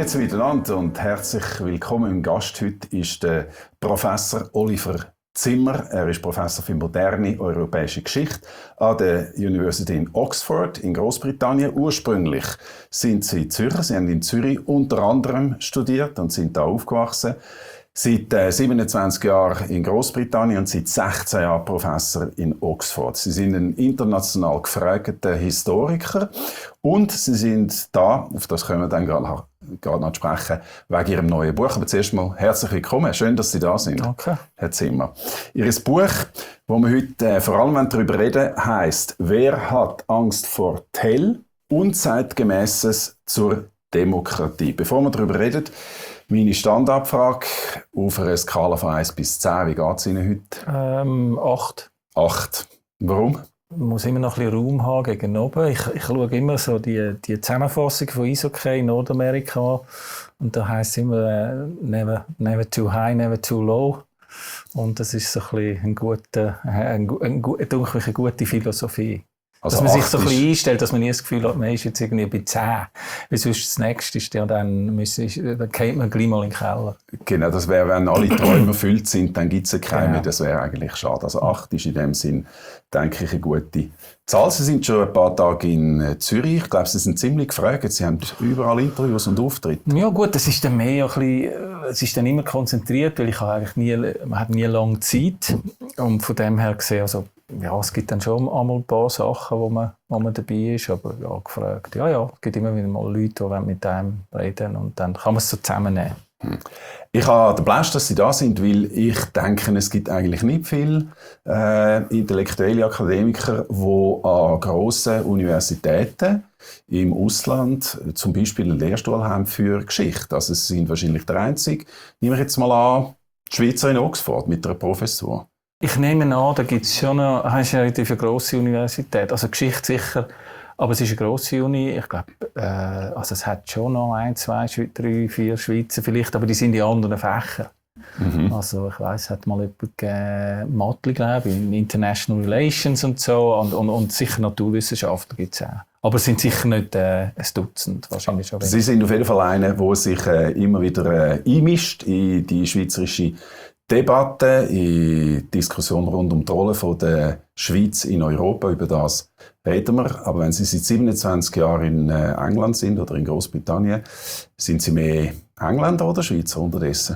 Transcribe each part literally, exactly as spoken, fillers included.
Grüezi miteinander und herzlich willkommen. Im Gast heute ist der Professor Oliver Zimmer. Er ist Professor für moderne europäische Geschichte an der University in Oxford in Großbritannien. Ursprünglich sind Sie Zürcher. Sie haben in Zürich unter anderem studiert und sind da aufgewachsen. Seit äh, siebenundzwanzig Jahren in Großbritannien und seit sechzehn Jahren Professor in Oxford. Sie sind ein international gefragter Historiker und Sie sind da, auf das können wir dann gerade, gerade noch sprechen, wegen Ihrem neuen Buch. Aber zuerst mal herzlich willkommen. Schön, dass Sie da sind, Danke. Herr Zimmer. Ihr Buch, wo wir heute äh, vor allem darüber reden, heisst «Wer hat Angst vor Tell? Unzeitgemäßes zur Demokratie». Bevor wir darüber reden, meine Standardfrage auf einer Skala von eins bis zehn. Wie geht es Ihnen heute? Ähm, acht. acht. Warum? Man muss immer noch ein bisschen Raum haben gegen oben. Ich, ich schaue immer so die, die Zusammenfassung von Eishockey in Nordamerika und da heisst es immer äh, never, never too high, never too low. Und das ist so ein bisschen eine gute, eine, eine, eine, eine gute Philosophie. Also dass man sich so ein bisschen einstellt, dass man nie das Gefühl hat, man ist jetzt irgendwie bei zehn. Weil sonst das Nächste ist, ja, dann, müssen, dann geht man gleich mal in den Keller. Genau, das wäre, wenn alle Träume erfüllt sind, dann gibt es keine mehr. Genau. Das wäre eigentlich schade. Also acht ist in dem Sinn, denke ich, eine gute Zahl. Sie sind schon ein paar Tage in Zürich. Ich glaube, Sie sind ziemlich gefragt. Sie haben überall Interviews und Auftritte. Ja gut, das ist dann mehr ein bisschen, es ist dann immer konzentriert, weil ich habe eigentlich nie, man hat nie lange Zeit. Und von dem her gesehen, also ja, es gibt dann schon einmal ein paar Sachen, wo man, wo man dabei ist, aber ja, gefragt. Ja, ja, es gibt immer wieder mal Leute, die mit einem reden und dann kann man es so zusammennehmen. Hm. Ich habe den Blast, dass Sie da sind, weil ich denke, es gibt eigentlich nicht viele äh, intellektuelle Akademiker, die an grossen Universitäten im Ausland zum Beispiel einen Lehrstuhl haben für Geschichte. Also Sie sind wahrscheinlich der Einzige. Nehmen wir jetzt mal an, die Schweizer in Oxford mit einer Professur. Ich nehme an, da gibt es schon noch, das ist ja eine grosse Universität, also Geschichte sicher, aber es ist eine grosse Uni, ich glaube, äh, also es hat schon noch ein, zwei, drei, vier Schweizer vielleicht, aber die sind in anderen Fächern. Mhm. Also ich weiss, es hat mal jemand gegeben, Matli, glaube ich, in International Relations und so und, und, und sicher Naturwissenschaften gibt es auch. Aber es sind sicher nicht äh, ein Dutzend, wahrscheinlich schon. Sie sind auf jeden Fall einer, der sich äh, immer wieder äh, einmischt in die schweizerische Debatte, in Diskussionen rund um die Rolle von der Schweiz in Europa, über das reden wir. Aber wenn Sie seit siebenundzwanzig Jahren in England sind oder in Großbritannien, sind Sie mehr Engländer oder Schweizer unterdessen?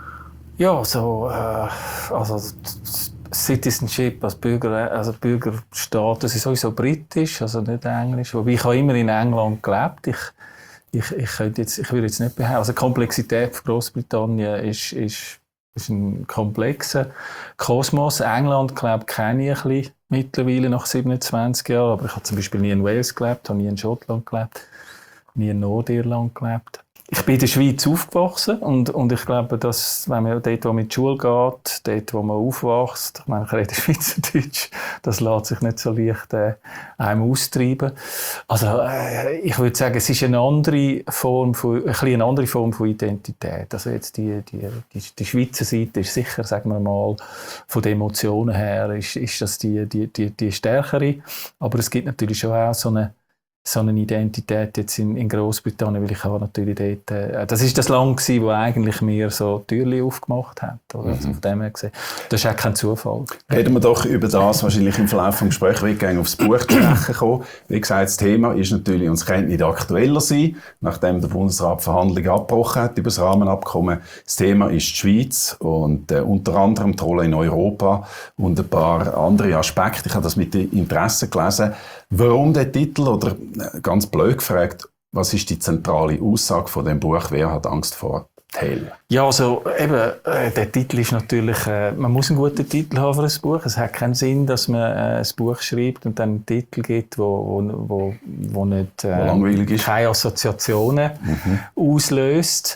Ja, so, äh, also Citizenship als Bürger, also Bürgerstaat, das ist sowieso britisch, also nicht englisch. Wobei ich habe immer in England gelebt. Ich, ich, ich, könnte jetzt, ich würde jetzt nicht behaupten, also die Komplexität von Großbritannien ist, ist Das ist ein komplexer Kosmos. England, glaube ich, kenne ich ein bisschen mittlerweile nach siebenundzwanzig Jahren. Aber ich habe zum Beispiel nie in Wales gelebt, habe nie in Schottland gelebt, nie in Nordirland gelebt. Ich bin in der Schweiz aufgewachsen und, und ich glaube, dass, wenn man dort, wo man in die Schule geht, dort, wo man aufwächst, ich meine, ich rede Schweizerdeutsch, das lässt sich nicht so leicht äh, einem austreiben. Also, äh, ich würde sagen, es ist eine andere Form von, ein bisschen eine andere Form von Identität. Also jetzt die, die, die, die Schweizer Seite ist sicher, sagen wir mal, von den Emotionen her, ist, ist das die, die, die, die stärkere. Aber es gibt natürlich schon auch so eine so eine Identität jetzt in, in Großbritannien, weil ich auch natürlich dort, äh, das ist das Land gewesen, wo eigentlich mir so Türchen aufgemacht hat, oder? Mhm. Also von dem her gesehen. Das ist auch kein Zufall. Reden wir doch über das, wahrscheinlich im Verlauf des Gesprächs wirklich aufs Buch zu sprechen kommen. Wie gesagt, das Thema ist natürlich, und es könnte nicht aktueller sein, nachdem der Bundesrat Verhandlungen abgebrochen hat über das Rahmenabkommen. Das Thema ist die Schweiz und äh, unter anderem die Rolle in Europa und ein paar andere Aspekte. Ich habe das mit Interesse gelesen. Warum der Titel, oder ganz blöd gefragt, was ist die zentrale Aussage von dem Buch «Wer hat Angst vor Tell?» Ja, also eben, äh, der Titel ist natürlich, äh, man muss einen guten Titel haben für ein Buch. Es hat keinen Sinn, dass man äh, ein Buch schreibt und dann einen Titel gibt, wo, wo, wo, wo nicht äh, wo langweilig ist. Keine Assoziationen mhm. auslöst.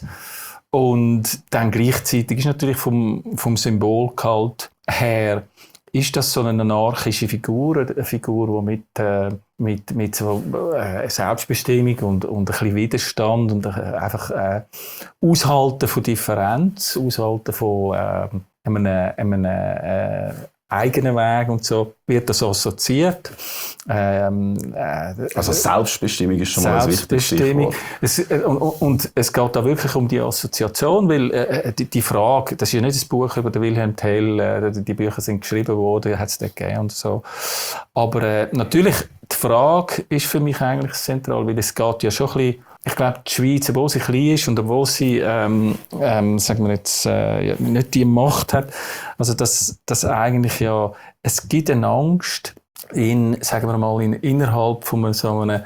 Und dann gleichzeitig ist natürlich vom, vom Symbolgehalt her, ist das so eine anarchische Figur, eine Figur, die mit, äh, mit, mit so äh, Selbstbestimmung und, und ein bisschen Widerstand und äh, einfach äh, Aushalten von Differenz, Aushalten von äh, einem, einem äh, eigenen Weg und so, wird das assoziiert. Ähm, äh, also Selbstbestimmung ist schon mal ein wichtiges Stichwort. Es, äh, und, und es geht da wirklich um die Assoziation, weil äh, die, die Frage, das ist ja nicht das Buch über den Wilhelm Tell, äh, die Bücher sind geschrieben worden, hat es dort gegeben und so. Aber äh, natürlich, die Frage ist für mich eigentlich zentral, weil es geht ja schon ein bisschen, ich glaube, die Schweiz, obwohl sie klein ist und obwohl sie, ähm, ähm, sagen wir jetzt, äh, nicht die Macht hat, also dass, dass eigentlich ja, es gibt eine Angst, in, sagen wir mal, in, innerhalb von so einem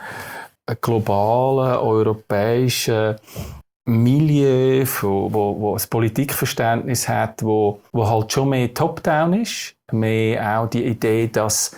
globalen, europäischen Milieu, wo, wo, wo ein Politikverständnis hat, wo, wo halt schon mehr Top-Down ist, mehr auch die Idee, dass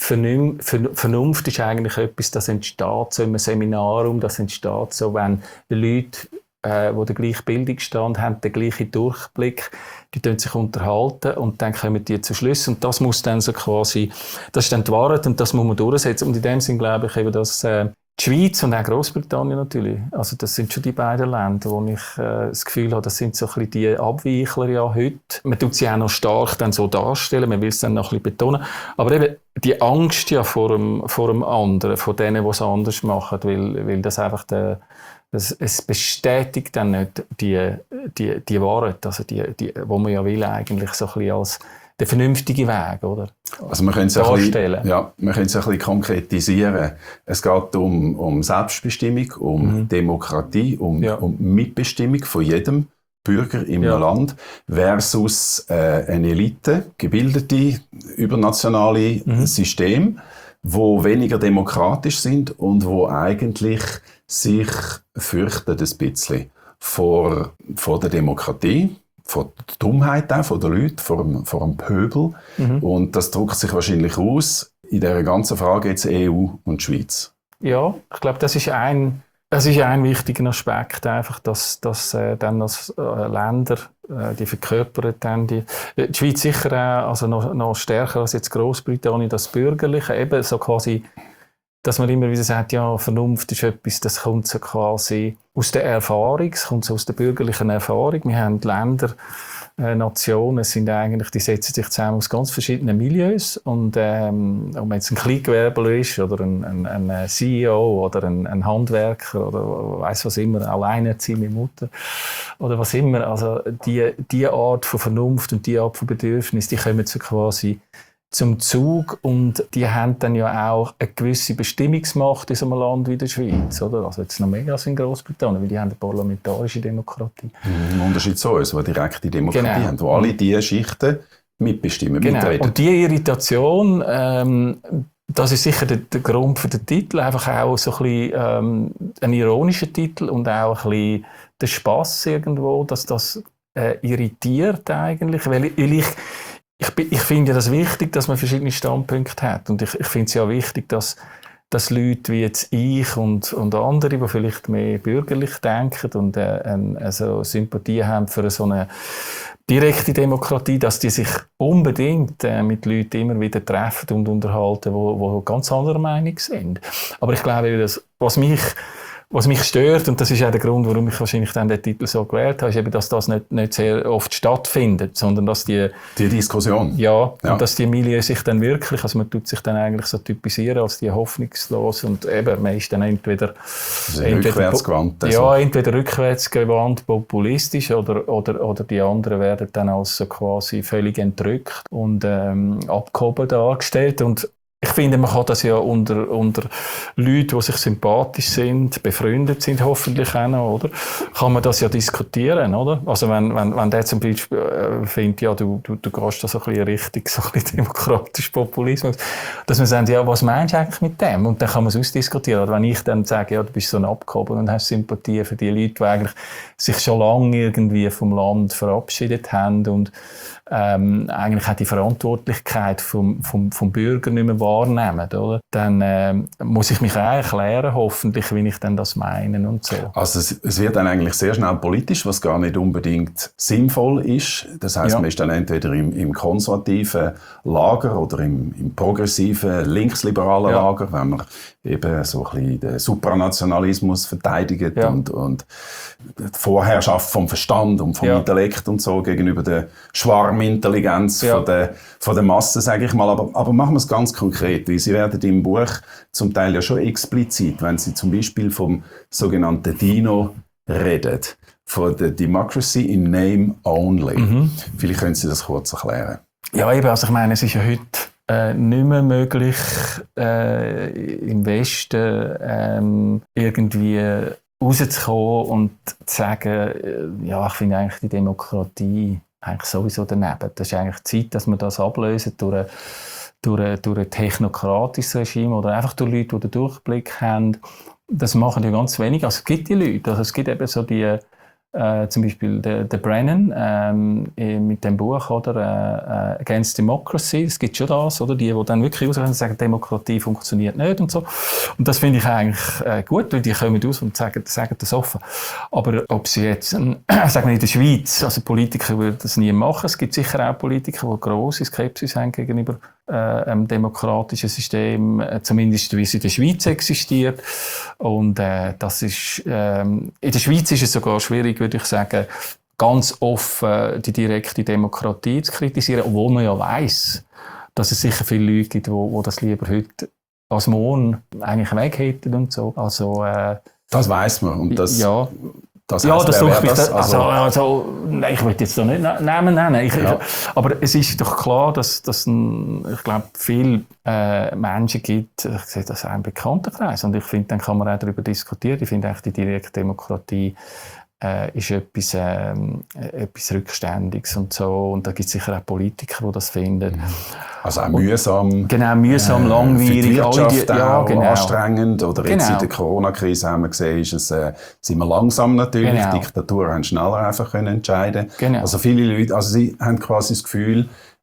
Vernunft ist eigentlich etwas, das entsteht so im Seminarraum, das entsteht so, wenn Leute, äh, die den gleichen Bildungsstand haben, den gleichen Durchblick, die tun sich unterhalten und dann kommen die zu Schlüssen und das muss dann so quasi, das ist dann die Wahrheit und das muss man durchsetzen und in dem Sinn glaube ich eben, dass äh, die Schweiz und auch Großbritannien natürlich, also das sind schon die beiden Länder, wo ich äh, das Gefühl habe, das sind so ein bisschen die Abweichler ja heute. Man tut sie auch noch stark dann so darstellen, man will es dann noch ein bisschen betonen, aber eben die Angst ja vor dem, vor dem anderen, vor denen, die es anders machen, weil, weil das einfach der, das, es bestätigt dann nicht die, die, die Wahrheit, also die, die, wo man ja will eigentlich so ein bisschen als der vernünftige Weg, oder? Also man könnte es ein bisschen, ja, man könnte es ein bisschen konkretisieren. Es geht um, um Selbstbestimmung, um mhm. Demokratie, um, ja. um Mitbestimmung von jedem Bürger im ja. Land versus äh, eine Elite, gebildete, übernationale mhm. Systeme, wo weniger demokratisch sind und wo eigentlich sich fürchten ein bisschen vor, vor der Demokratie, vor der Dummheit auch, von den Leuten, vor dem, vor dem Pöbel. Mhm. Und das drückt sich wahrscheinlich aus in dieser ganzen Frage jetzt E U und Schweiz. Ja, ich glaube, das ist ein, das ist ein wichtiger Aspekt, einfach, dass, dass äh, dann als äh, Länder, äh, die verkörpern dann die, die Schweiz sicher auch, also noch, noch stärker als jetzt Großbritannien, das Bürgerliche, eben so quasi, dass man immer wieder sagt, ja, Vernunft ist etwas, das kommt so quasi aus der Erfahrung, es kommt so aus der bürgerlichen Erfahrung. Wir haben Länder, äh, Nationen, sind eigentlich, die setzen sich zusammen aus ganz verschiedenen Milieus und ähm, ob man jetzt ein Kleingewerbler ist oder ein, ein, ein C E O oder ein, ein Handwerker oder weiss was immer, alleinerziehende Mutter oder was immer, also die, die Art von Vernunft und die Art von Bedürfnis, die kommen so quasi zum Zug und die haben dann ja auch eine gewisse Bestimmungsmacht in so einem Land wie der Schweiz, oder? Also jetzt noch mehr als in Großbritannien, weil die haben eine parlamentarische Demokratie. Im Unterschied zu uns, die direkte Demokratie genau. haben, wo alle diese Schichten mitbestimmen, genau. mitreden. Und diese Irritation, ähm, das ist sicher der, der Grund für den Titel, einfach auch so ein bisschen ähm, ein ironischer Titel und auch ein bisschen der Spass irgendwo, dass das äh, irritiert eigentlich, weil ich, weil ich Ich, ich finde das wichtig, dass man verschiedene Standpunkte hat. Und ich, ich finde es ja wichtig, dass, dass Leute wie jetzt ich und, und andere, die vielleicht mehr bürgerlich denken und äh, also Sympathie haben für so eine direkte Demokratie, dass die sich unbedingt äh, mit Leuten immer wieder treffen und unterhalten, die ganz anderer Meinung sind. Aber ich glaube, dass, was mich Was mich stört, und das ist auch der Grund, warum ich wahrscheinlich dann den Titel so gewählt habe, ist eben, dass das nicht, nicht sehr oft stattfindet, sondern dass die... Die Diskussion. Ja, ja. Und dass die Milieu sich dann wirklich, also man tut sich dann eigentlich so typisieren als die hoffnungslos und eben, man ist dann entweder... Also entweder rückwärtsgewandt. Also. Ja, entweder rückwärtsgewandt, populistisch oder, oder, oder die anderen werden dann als so quasi völlig entrückt und ähm, abgehoben dargestellt und ich finde, man kann das ja unter, unter Leuten, die sich sympathisch sind, befreundet sind, hoffentlich auch noch, oder? Kann man das ja diskutieren, oder? Also wenn, wenn, wenn der zum Beispiel äh, findet, ja, du, du, du gehst da so ein bisschen richtig, so ein bisschen demokratisch Populismus, dass man sagt, ja, was meinst du eigentlich mit dem? Und dann kann man es ausdiskutieren. Oder wenn ich dann sage, ja, du bist so ein Abgehoben und hast Sympathie für die Leute, die eigentlich sich schon lange irgendwie vom Land verabschiedet haben und ähm, eigentlich auch die Verantwortlichkeit vom, vom, vom Bürger nicht mehr wahrnehmen, oder? Dann ähm, muss ich mich auch erklären, hoffentlich, wie ich dann das meine und so. Also es, es wird dann eigentlich sehr schnell politisch, was gar nicht unbedingt sinnvoll ist. Das heisst, ja. Man ist dann entweder im, im konservativen Lager oder im, im progressiven, linksliberalen ja. Lager, wenn man eben so ein bisschen den Supranationalismus verteidigt ja. und, und die Vorherrschaft vom Verstand und vom ja. Intellekt und so gegenüber der Schwarm Schwarmintelligenz ja. von, der, von der Masse, sage ich mal. Aber, aber machen wir es ganz konkret, weil Sie werden im Buch zum Teil ja schon explizit, wenn Sie zum Beispiel vom sogenannten Dino reden, von der Democracy in Name Only. Mhm. Vielleicht können Sie das kurz erklären. Ja, eben, also ich meine, es ist ja heute äh, nicht mehr möglich, äh, im Westen ähm, irgendwie rauszukommen und zu sagen, äh, ja, ich finde eigentlich die Demokratie eigentlich sowieso daneben. Das ist eigentlich Zeit, dass wir das ablösen durch, durch, durch ein technokratisches Regime oder einfach durch Leute, die den Durchblick haben. Das machen ja ganz wenig. Also es gibt die Leute, also es gibt eben so die Äh, zum Beispiel der, der Brennan ähm, mit dem Buch oder äh, Against Democracy, es gibt schon das, oder die, die dann wirklich rausgehen und sagen, Demokratie funktioniert nicht und so. Und das finde ich eigentlich äh, gut, weil die kommen raus und sagen, sagen das offen. Aber ob sie jetzt, äh, sagen wir in der Schweiz, also Politiker würden das nie machen, es gibt sicher auch Politiker, die grosse Skepsis haben gegenüber äh, einem demokratischen System, äh, zumindest wie es in der Schweiz existiert. Und äh, das ist, äh, in der Schweiz ist es sogar schwierig, würde ich sagen, ganz offen die direkte Demokratie zu kritisieren, obwohl man ja weiss, dass es sicher viele Leute gibt, die das lieber heute als morgen eigentlich weg hätten und so. Also, äh, das weiss man. Und das, ja. Das ja, heisst, das wer sucht mich. das? Also, Also, also, nein, ich will jetzt da nicht Namen nennen. Ich, ja. Aber es ist doch klar, dass, dass ein, ich glaube, viele äh, Menschen gibt, ich sehe das auch im Bekanntenkreis. Und ich finde, dann kann man auch darüber diskutieren. Ich finde eigentlich, die direkte Demokratie äh, ist etwas, äh, etwas Rückständiges und so. Und da gibt es sicher auch Politiker, die das finden. Also auch mühsam. Genau, mühsam, äh, langweilig. Für die Wirtschaft die, ja, auch genau. anstrengend. Oder jetzt genau. in der Corona-Krise haben wir gesehen, ist es, äh, sind wir langsam natürlich. Genau. Diktaturen haben schneller einfach können entscheiden. Genau. Also viele Leute, also sie haben quasi das Gefühl,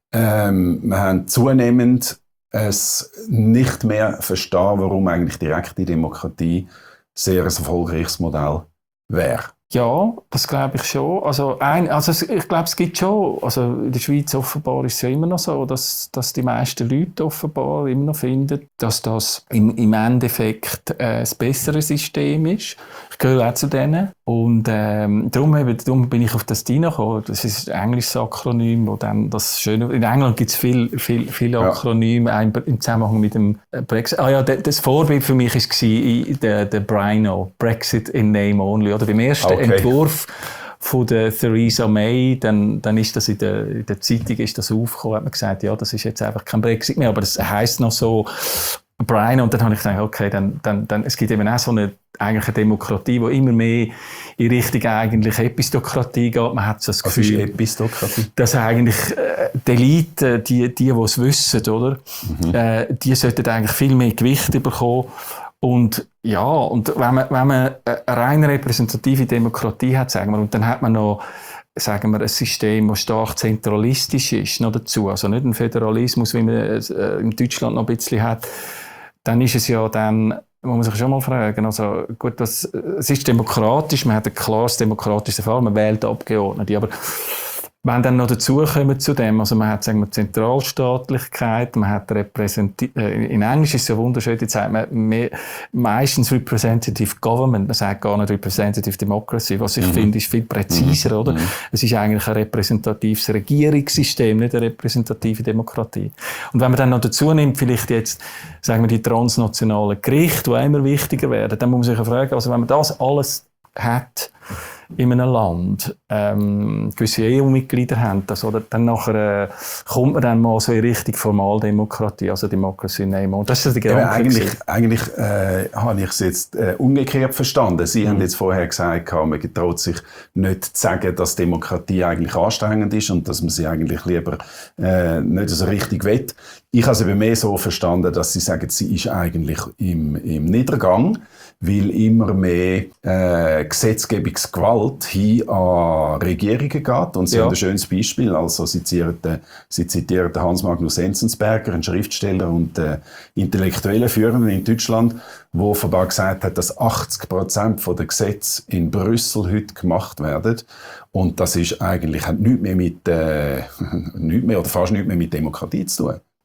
ähm, wir haben zunehmend es nicht mehr verstehen, warum eigentlich direkte Demokratie sehr ein erfolgreiches Modell wäre. Ja, das glaube ich schon. Also, ein, also ich glaube, es gibt schon, also in der Schweiz offenbar ist es ja immer noch so, dass, dass die meisten Leute offenbar immer noch finden, dass das im, im Endeffekt äh, das bessere System ist. Ich gehöre auch zu denen. Und ähm, darum, eben, darum bin ich auf das Dino gekommen. Das ist ein englisches Akronym, wo dann das Schöne. In England gibt es viele viel, viel Akronyme ja. im Zusammenhang mit dem Brexit. Ah ja, das Vorbild für mich war der, der Brino, Brexit in Name Only. Oder beim ersten okay. Entwurf von der Theresa May, dann, dann ist das in der, in der Zeitung ist das aufgekommen, hat man gesagt, ja, das ist jetzt einfach kein Brexit mehr, aber das heisst noch so Brian, und dann habe ich gedacht, okay, dann, dann, dann, es gibt eben auch so eine, eigentlich eine Demokratie, die immer mehr in Richtung eigentlich Epistokratie geht. Man hat so das Gefühl, was ist Epistokratie? Dass eigentlich äh, die Elite, die, die, die es wissen, oder? Mhm. Äh, die sollten eigentlich viel mehr Gewicht bekommen. Und ja, und wenn man, wenn man eine rein repräsentative Demokratie hat, sagen wir, und dann hat man noch, sagen wir, ein System, das stark zentralistisch ist, noch dazu, also nicht ein Föderalismus, wie man es äh, in Deutschland noch ein bisschen hat, dann ist es ja dann, muss man sich schon mal fragen, also gut, das, es ist demokratisch, man hat ein klares demokratisches Verfahren, man wählt Abgeordnete, aber wenn dann noch dazu kommen zu dem, also man hat, sagen wir, Zentralstaatlichkeit, man hat Repräsentativ, äh, in Englisch ist es ja wunderschön, jetzt sagt man mehr, meistens Representative Government, man sagt gar nicht Representative Democracy, was ich mhm. finde, ist viel präziser, mhm. oder? Mhm. Es ist eigentlich ein repräsentatives Regierungssystem, nicht eine repräsentative Demokratie. Und wenn man dann noch dazu nimmt, vielleicht jetzt, sagen wir, die transnationalen Gerichte, die immer wichtiger werden, dann muss man sich ja fragen, also wenn man das alles hat, in einem Land ähm, gewisse E U-Mitglieder haben, das, oder dann nachher äh, kommt man dann mal so in Richtung Formaldemokratie, also Democracy in Name. Und das ist der Gedanke. Ja, eigentlich eigentlich äh, habe ich es jetzt äh, umgekehrt verstanden. Sie mhm. haben jetzt vorher gesagt, man traut sich nicht zu sagen, dass Demokratie eigentlich anstrengend ist und dass man sie eigentlich lieber äh, nicht so richtig will. Ich habe es aber mehr so verstanden, dass Sie sagen, sie ist eigentlich im, im Niedergang, weil immer mehr äh, Gesetzgebungsgewalt hin an Regierungen geht. Und Sie ja. haben ein schönes Beispiel. Also Sie zitieren, Sie zitieren Hans Magnus Enzensberger, einen Schriftsteller und äh, intellektuellen Führer in Deutschland, der offenbar gesagt hat, dass achtzig Prozent der Gesetze in Brüssel heute gemacht werden. Und das ist eigentlich, hat nichts mehr mit, äh, nichts mehr oder fast nichts mehr mit Demokratie zu tun.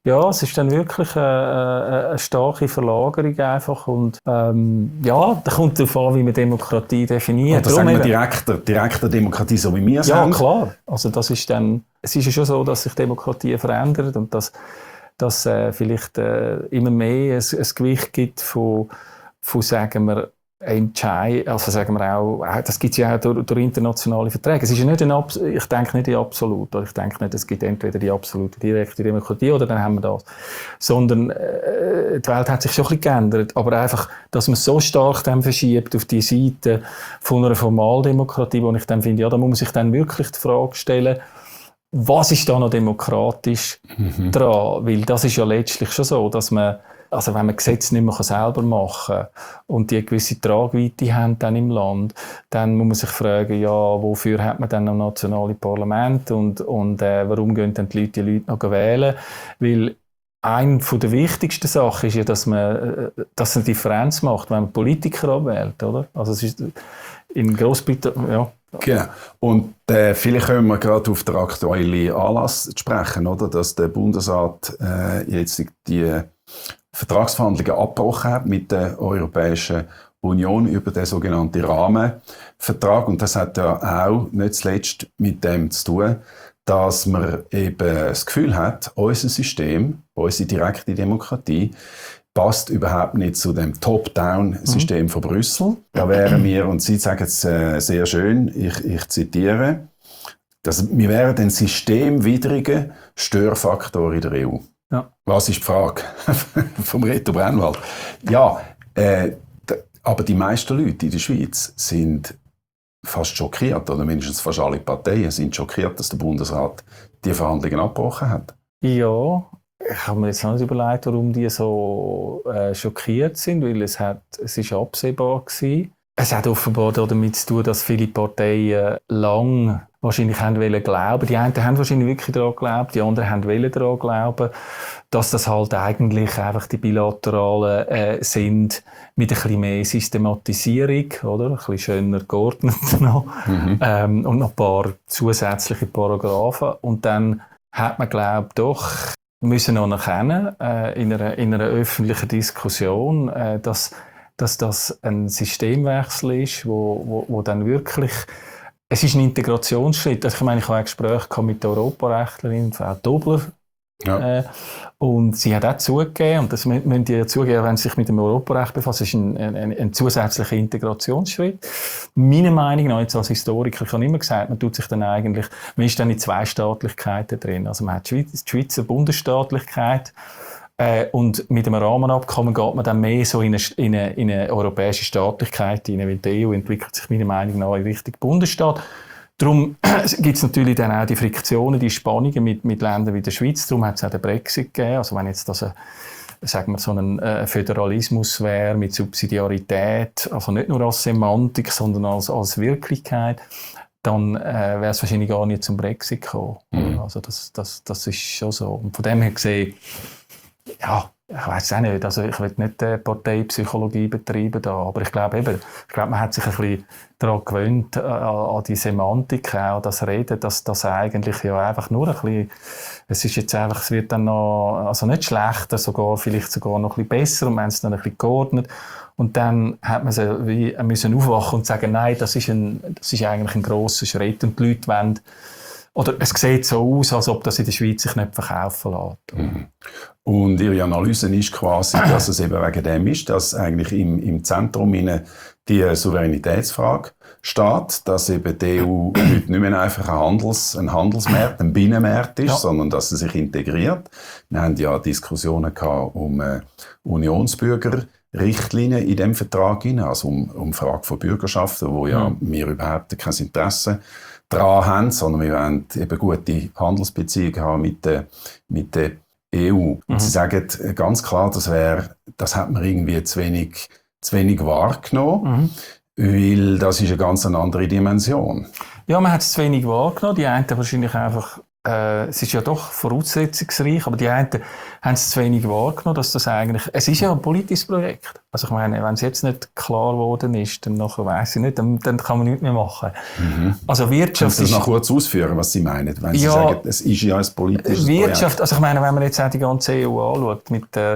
Ja, es ist dann wirklich eine, eine starke Verlagerung einfach und ähm, ja, da kommt darauf an, wie man Demokratie definiert. Oder sagen wir direkter, direkter Demokratie, so wie wir es ja, haben? Ja, klar. Also das ist dann, es ist ja schon so, dass sich Demokratie verändert und dass, dass äh, vielleicht äh, immer mehr ein, ein Gewicht gibt von, von sagen wir, Entscheid, also sagen wir auch, das gibt es ja auch durch, durch internationale Verträge. Es ist ja nicht ein, ich denke nicht in absolut, ich denke nicht, es gibt entweder die absolute direkte Demokratie oder dann haben wir das. Sondern äh, die Welt hat sich schon ein bisschen geändert, aber einfach, dass man so stark dann verschiebt auf die Seite von einer Formaldemokratie, wo ich dann finde, ja, da muss man sich dann wirklich die Frage stellen, was ist da noch demokratisch mhm. dran? Weil das ist ja letztlich schon so, dass man Also wenn man Gesetze nicht mehr selber machen kann und die eine gewisse Tragweite haben dann im Land, dann muss man sich fragen, ja, wofür hat man dann noch nationale Parlamente und, und äh, warum gehen dann die Leute, die Leute noch wählen? Weil eine der wichtigsten Sachen ist ja, dass man, dass eine Differenz macht, wenn man Politiker abwählt, oder? Also es ist in Großbritannien, ja. Genau. Und äh, vielleicht können wir gerade auf den aktuellen Anlass sprechen, oder? Dass der Bundesrat äh, jetzt die Vertragsverhandlungen abgebrochen hat mit der Europäischen Union über den sogenannten Rahmenvertrag. Und das hat ja auch nicht zuletzt mit dem zu tun, dass man eben das Gefühl hat, unser System, unsere direkte Demokratie, passt überhaupt nicht zu dem Top-Down-System mhm. von Brüssel. Da wären wir, und Sie sagen es äh, sehr schön, ich, ich zitiere, dass wir wären ein systemwidriger Störfaktor in der E U. Ja. Was ist die Frage vom Reto Brennwald? Ja, äh, d- aber die meisten Leute in der Schweiz sind fast schockiert, oder mindestens fast alle Parteien sind schockiert, dass der Bundesrat die Verhandlungen abgebrochen hat. Ja, ich habe mir jetzt noch nicht überlegt, warum die so äh, schockiert sind, weil es, hat, es ist absehbar gewesen. Es hat offenbar damit zu tun, dass viele Parteien lang wahrscheinlich haben wollen glauben. Die einen haben wahrscheinlich wirklich daran geglaubt, die anderen haben wollen daran glauben, dass das halt eigentlich einfach die bilateralen äh, sind mit ein bisschen mehr Systematisierung, oder? Ein bisschen schöner geordnet noch. Mhm. Ähm, und noch ein paar zusätzliche Paragraphen. Und dann hat man, glaube ich, doch müssen anerkennen äh, in, einer, in einer öffentlichen Diskussion, äh, dass, dass das ein Systemwechsel ist, wo, wo, wo dann wirklich es ist ein Integrationsschritt. Also ich meine, ich habe ein Gespräch mit der Europarechtlerin, Frau Dobler. Ja. Äh, und sie hat auch zugegeben, und das müssen die ja zugeben, wenn sie sich mit dem Europarecht befassen, ist ein, ein, ein zusätzlicher Integrationsschritt. Meiner Meinung nach, jetzt als Historiker, ich habe immer gesagt, man tut sich dann eigentlich, man ist dann in zwei Staatlichkeiten drin. Also man hat die, Schweiz, die Schweizer Bundesstaatlichkeit, äh, und mit dem Rahmenabkommen geht man dann mehr so in eine, in eine, in eine europäische Staatlichkeit hinein, weil die E U entwickelt sich meiner Meinung nach in Richtung Bundesstaat. Darum gibt es natürlich dann auch die Friktionen, die Spannungen mit, mit Ländern wie der Schweiz. Darum hat es auch den Brexit gegeben. Also wenn jetzt das ein, sagen wir, so ein äh, Föderalismus wäre mit Subsidiarität, also nicht nur als Semantik, sondern als, als Wirklichkeit, dann äh, wäre es wahrscheinlich gar nicht zum Brexit gekommen. Mhm. Also das, das, das ist schon so. Und von dem her gesehen, ja, ich weiß auch nicht, also ich will nicht äh, Parteipsychologie betreiben da, aber ich glaube eben, ich glaube, man hat sich ein bisschen daran gewöhnt, äh, an die Semantik, auch an das Reden, dass das eigentlich ja einfach nur ein bisschen, es ist jetzt einfach, es wird dann noch, also nicht schlechter, sogar, vielleicht sogar noch ein bisschen besser und man hat es dann ein bisschen geordnet. Und dann hat man so wie, müssen aufwachen und sagen, nein, das ist, ein, das ist eigentlich ein grosser Schritt und die Leute wollen, oder es sieht so aus, als ob das in der Schweiz sich nicht verkaufen lässt. Mhm. Und Ihre Analyse ist quasi, dass es eben wegen dem ist, dass eigentlich im, im Zentrum die Souveränitätsfrage steht, dass eben die E U heute nicht mehr einfach ein, Handels, ein Handelsmarkt, ein Binnenmarkt ist, ja, sondern dass sie sich integriert. Wir haben ja Diskussionen gehabt um äh, Unionsbürgerrichtlinien in diesem Vertrag, also um, um Frage von Bürgerschaften, wo ja mhm. wir überhaupt kein Interesse daran haben, sondern wir wollen eben gute Handelsbeziehungen haben mit der, mit der E U. Und mhm. Sie sagen ganz klar, das wäre, das hat man irgendwie zu wenig, zu wenig wahrgenommen, mhm. weil das ist eine ganz andere Dimension. Ja, man hat es zu wenig wahrgenommen. Die einen wahrscheinlich einfach äh, es ist ja doch voraussetzungsreich, aber die einen haben es zu wenig wahrgenommen, dass das eigentlich, es ist ja ein politisches Projekt. Also ich meine, wenn es jetzt nicht klar geworden ist, dann nachher weiss ich nicht, dann, dann kann man nichts mehr machen. Mhm. Also Wirtschaft Können Sie das ist, noch kurz ausführen, was Sie meinen, wenn Sie ja, sagen, es ist ja ein politisches Wirtschaft, Projekt? also ich meine, wenn man jetzt auch die ganze E U anschaut, mit äh,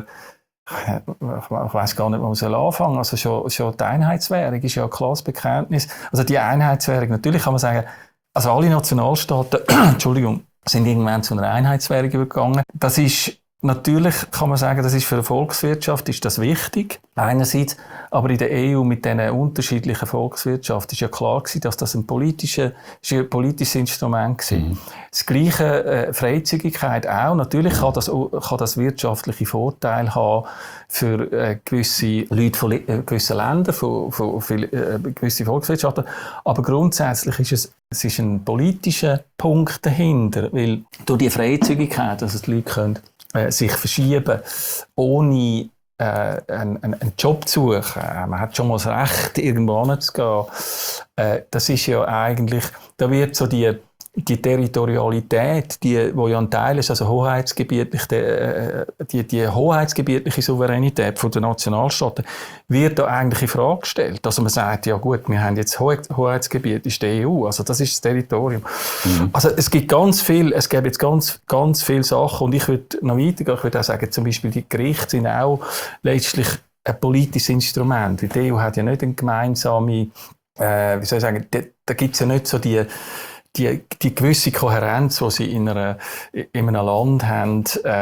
ich weiss gar nicht, wo man soll anfangen. Also schon, schon die Einheitswährung ist ja ein klares Bekenntnis. Also die Einheitswährung, natürlich kann man sagen, also alle Nationalstaaten, Entschuldigung, sind irgendwann zu einer Einheitswährung übergegangen. Das ist natürlich, kann man sagen, das ist für eine Volkswirtschaft ist das wichtig, einerseits, aber in der E U mit diesen unterschiedlichen Volkswirtschaften ist ja klar gewesen, dass das ein, politische, ein politisches Instrument war. Mhm. Das Gleiche, äh, Freizügigkeit auch. Natürlich kann das, kann das wirtschaftliche Vorteile haben für äh, gewisse Leute von äh, gewissen Ländern, von, von, von äh, gewisse Volkswirtschaften. Aber grundsätzlich ist es, es ist ein politischer Punkt dahinter, weil durch die Freizügigkeit, dass die Leute können, äh, sich verschieben, ohne äh, einen, einen Job zu suchen. Äh, man hat schon mal das Recht, irgendwo hinzugehen. Äh, das ist ja eigentlich, da wird so die die Territorialität, die, die ja ein Teil ist, also hoheitsgebietlich, die, die, die hoheitsgebietliche Souveränität der Nationalstaaten, wird da eigentlich in Frage gestellt. Also man sagt, ja gut, wir haben jetzt Hoheitsgebiet, ist die E U, also das ist das Territorium. Mhm. Also es gibt ganz viel, es gibt jetzt ganz, ganz viele Sachen und ich würde noch weitergehen, ich würde auch sagen, zum Beispiel die Gerichte sind auch letztlich ein politisches Instrument. Die E U hat ja nicht eine gemeinsame, äh, wie soll ich sagen, da, da gibt es ja nicht so die Die, die gewisse Kohärenz, die sie in, einer, in einem Land haben,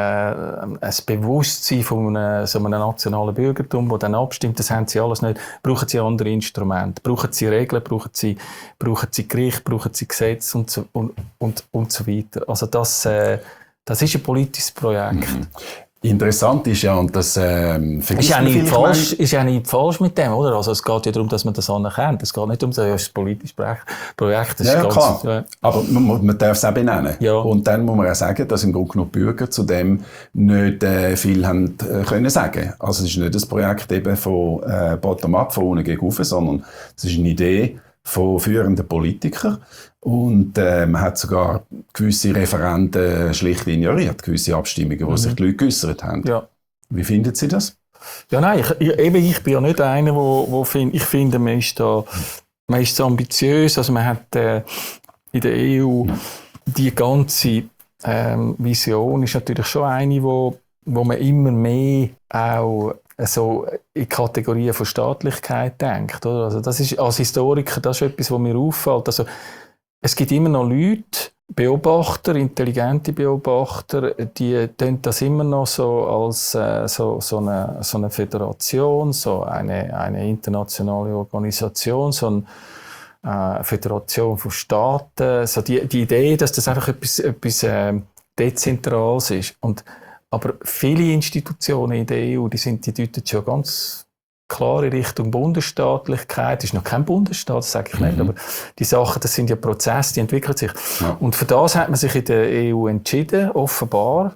äh, ein Bewusstsein von einem, so einem nationalen Bürgertum, das dann abstimmt, das haben sie alles nicht. Brauchen sie andere Instrumente? Brauchen sie Regeln? Brauchen sie, brauchen sie Gericht? Brauchen sie Gesetze? Und so, und, und, und so weiter. Also das, äh, das ist ein politisches Projekt. Mhm. Interessant ist ja, und das ähm, ist ja nicht falsch, ist ja nicht falsch mit dem, oder? Also es geht ja darum, dass man das anerkennt. Es geht nicht um das, ja, das politische Projekt. Das ja, ist ja, ganz, klar. Ja. Aber man, man darf es auch benennen. Ja. Und dann muss man auch sagen, dass im Grunde genommen Bürger zu dem nicht äh, viel haben äh, können sagen. Also es ist nicht das Projekt eben von äh, bottom-up, von unten gegen rauf, sondern es ist eine Idee von führenden Politikern. Und äh, man hat sogar gewisse Referenden schlicht ignoriert, gewisse Abstimmungen, wo mhm. sich die Leute geäussert haben. Ja. Wie finden Sie das? Ja, nein, ich, ich, eben, ich bin ja nicht einer, wo, wo find, ich finde, man ist da, man ist so ambitiös, also man hat äh, in der E U mhm. die ganze ähm, Vision ist natürlich schon eine, wo, wo man immer mehr auch so in Kategorien von Staatlichkeit denkt, oder? Also das ist, als Historiker, das ist etwas, was mir auffällt. Also, es gibt immer noch Leute, Beobachter, intelligente Beobachter, die tun das immer noch so als äh, so, so, eine, so eine Föderation, so eine, eine internationale Organisation, so eine äh, Föderation von Staaten, so die, die Idee, dass das einfach etwas, etwas äh, Dezentrales ist. Und, aber viele Institutionen in der E U, die, sind, die deuten schon ganz klar in Richtung Bundesstaatlichkeit. Es ist noch kein Bundesstaat, das sage ich nicht, mhm. aber die Sachen, das sind ja Prozesse, die entwickeln sich. Ja. Und für das hat man sich in der E U entschieden, offenbar.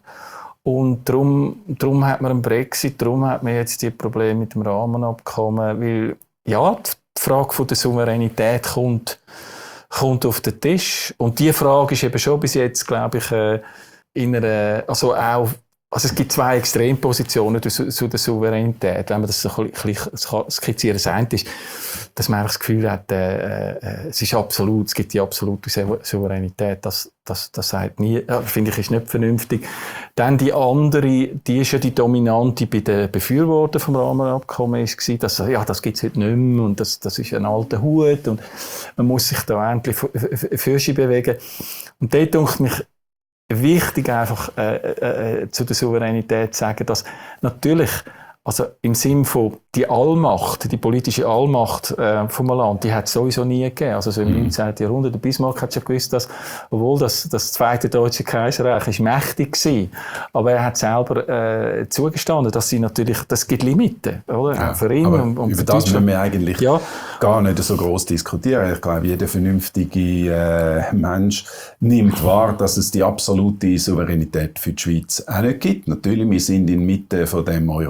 Und darum, darum hat man einen Brexit, darum hat man jetzt die Probleme mit dem Rahmenabkommen, weil ja, die Frage von der Souveränität kommt, kommt auf den Tisch. Und diese Frage ist eben schon bis jetzt, glaube ich, in einer, also auch Also es gibt zwei Extrempositionen zu der Souveränität. Wenn man das so ein bisschen skizzieren, das eine ist, dass man das Gefühl hat, äh, äh, es ist absolut, es gibt die absolute Souveränität. Das, das, das sagt nie, äh, finde ich, ist nicht vernünftig. Dann die andere, die ist ja die dominante bei den Befürwortern vom Rahmenabkommen, ist gewesen, dass, ja, das gibt's heute nicht mehr und das, das ist ein alter Hut und man muss sich da endlich für sich bewegen. Und dort denke mich, wichtig einfach äh, äh, zu der Souveränität zu sagen, dass natürlich, also im Sinn von die Allmacht, die politische Allmacht äh, vom Land, die hat es sowieso nie gegeben. Also so im mhm. neunzehnten Jahrhundert, der Bismarck hat schon gewusst, dass, obwohl das, das Zweite Deutsche Kaiserreich ist mächtig war, aber er hat selber äh, zugestanden, dass sie natürlich, das gibt Limiten, oder? Ja, für ihn aber und, und über für das müssen wir eigentlich ja. gar nicht so gross diskutieren. Ich glaube, jeder vernünftige äh, Mensch nimmt wahr, dass es die absolute Souveränität für die Schweiz auch nicht gibt. Natürlich, wir sind in der Mitte von dem Europa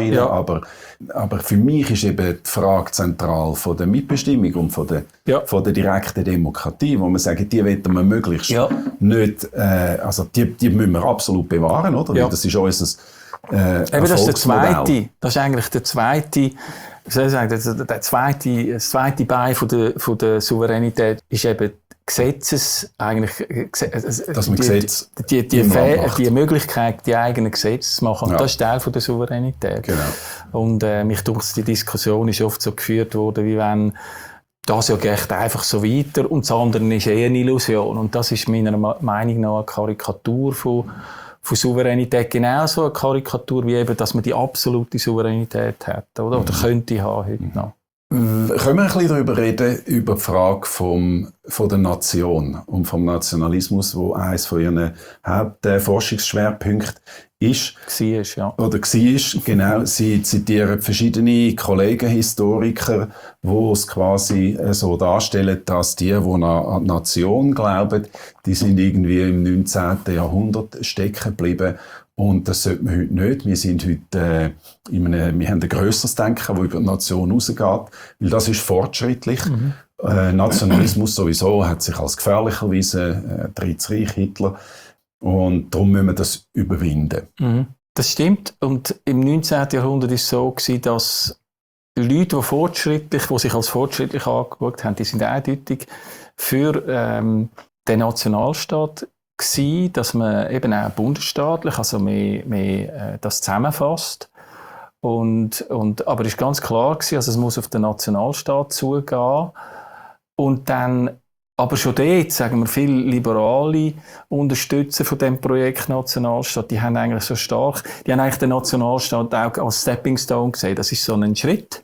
teilen, Ja. aber, aber für mich ist eben die Frage zentral von der Mitbestimmung und von der, Ja. von der direkten Demokratie, wo man sagt, die wollen wir möglichst Ja. nicht, äh, also die, die müssen wir absolut bewahren, oder? Ja. Weil das ist unser äh, Eben, das ist der Erfolgsmodell. zweite, das ist eigentlich der zweite, wie soll ich sagen, der, der zweite, das zweite Bein von der, von der Souveränität ist eben Gesetzes, eigentlich, Dass man die, Gesetze die, die, im Land die, macht. die Möglichkeit, die eigenen Gesetze zu machen. Ja. Das ist Teil von der Souveränität. Genau. Und äh, mich denke, die Diskussion ist oft so geführt worden, wie wenn das ja geht einfach so weiter und das andere ist eher eine Illusion. Und das ist meiner Meinung nach eine Karikatur von, von Souveränität. Genauso eine Karikatur wie eben, dass man die absolute Souveränität hat, oder? Oder Mhm. könnte haben heute noch. Können wir ein bisschen darüber reden, über die Frage vom, von der Nation und vom Nationalismus, wo eines von ihren Hauptforschungsschwerpunkten ist? War, ja. Oder war, genau. Sie zitieren verschiedene Kollegen, Historiker, die es quasi so darstellen, dass die, die an die Nation glauben, die sind irgendwie im neunzehnten Jahrhundert stecken geblieben. Und das sollte man heute nicht. Wir sind heute, äh, in einem, wir haben ein grösseres Denken, das über die Nation rausgeht, weil das ist fortschrittlich. Mhm. Äh, Nationalismus sowieso hat sich als gefährlich erwiesen, äh, Drittes Reich, Hitler. Und darum müssen wir das überwinden. Mhm. Das stimmt. Und im neunzehnten Jahrhundert war es so gewesen, dass Leute, die fortschrittlich, die sich als fortschrittlich angeschaut haben, die sind eindeutig für ähm, den Nationalstaat gewesen, dass man eben auch bundesstaatlich, also mehr, mehr äh, das zusammenfasst. Und, und, aber es war ganz klar gewesen, also es muss auf den Nationalstaat zugehen. Und dann, aber schon dort, sagen wir, viele liberale Unterstützer von dem Projekt Nationalstaat, die haben eigentlich so stark, die haben eigentlich den Nationalstaat auch als Stepping Stone gesehen. Das ist so ein Schritt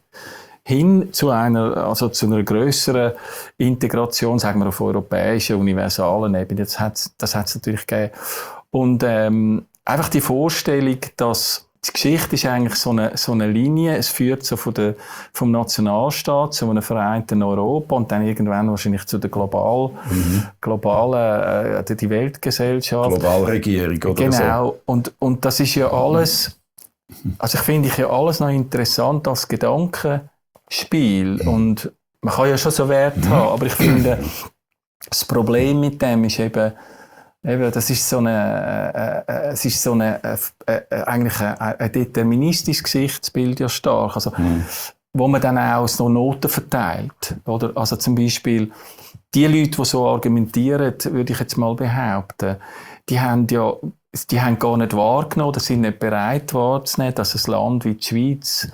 hin zu einer, also zu einer grösseren Integration, sagen wir, auf europäischer, universalen Ebene. Das hat das hat's natürlich gegeben. Und ähm, einfach die Vorstellung, dass die Geschichte ist eigentlich so eine, so eine Linie, es führt so von der, vom Nationalstaat zu einem vereinten Europa und dann irgendwann wahrscheinlich zu der global, mhm. globalen, äh, die Weltgesellschaft. Globalregierung oder genau. so. Genau. Und, und das ist ja alles, also ich finde ich ja alles noch interessant als Gedanken, Spiel. Und man kann ja schon so Wert mhm. haben, aber ich finde, das Problem mit dem ist eben, eben das ist so eine, äh, äh, es ist so eine, äh, äh, eigentlich ein, ein deterministisches Gesichtsbild ja stark, also, mhm. wo man dann auch so Noten verteilt, oder? Also zum Beispiel, die Leute, die so argumentieren, würde ich jetzt mal behaupten, die haben ja, die haben gar nicht wahrgenommen, oder sind nicht bereit wahrzunehmen, dass ein Land wie die Schweiz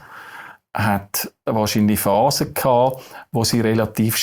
hat wahrscheinlich Phasen gehabt, wo sie relativ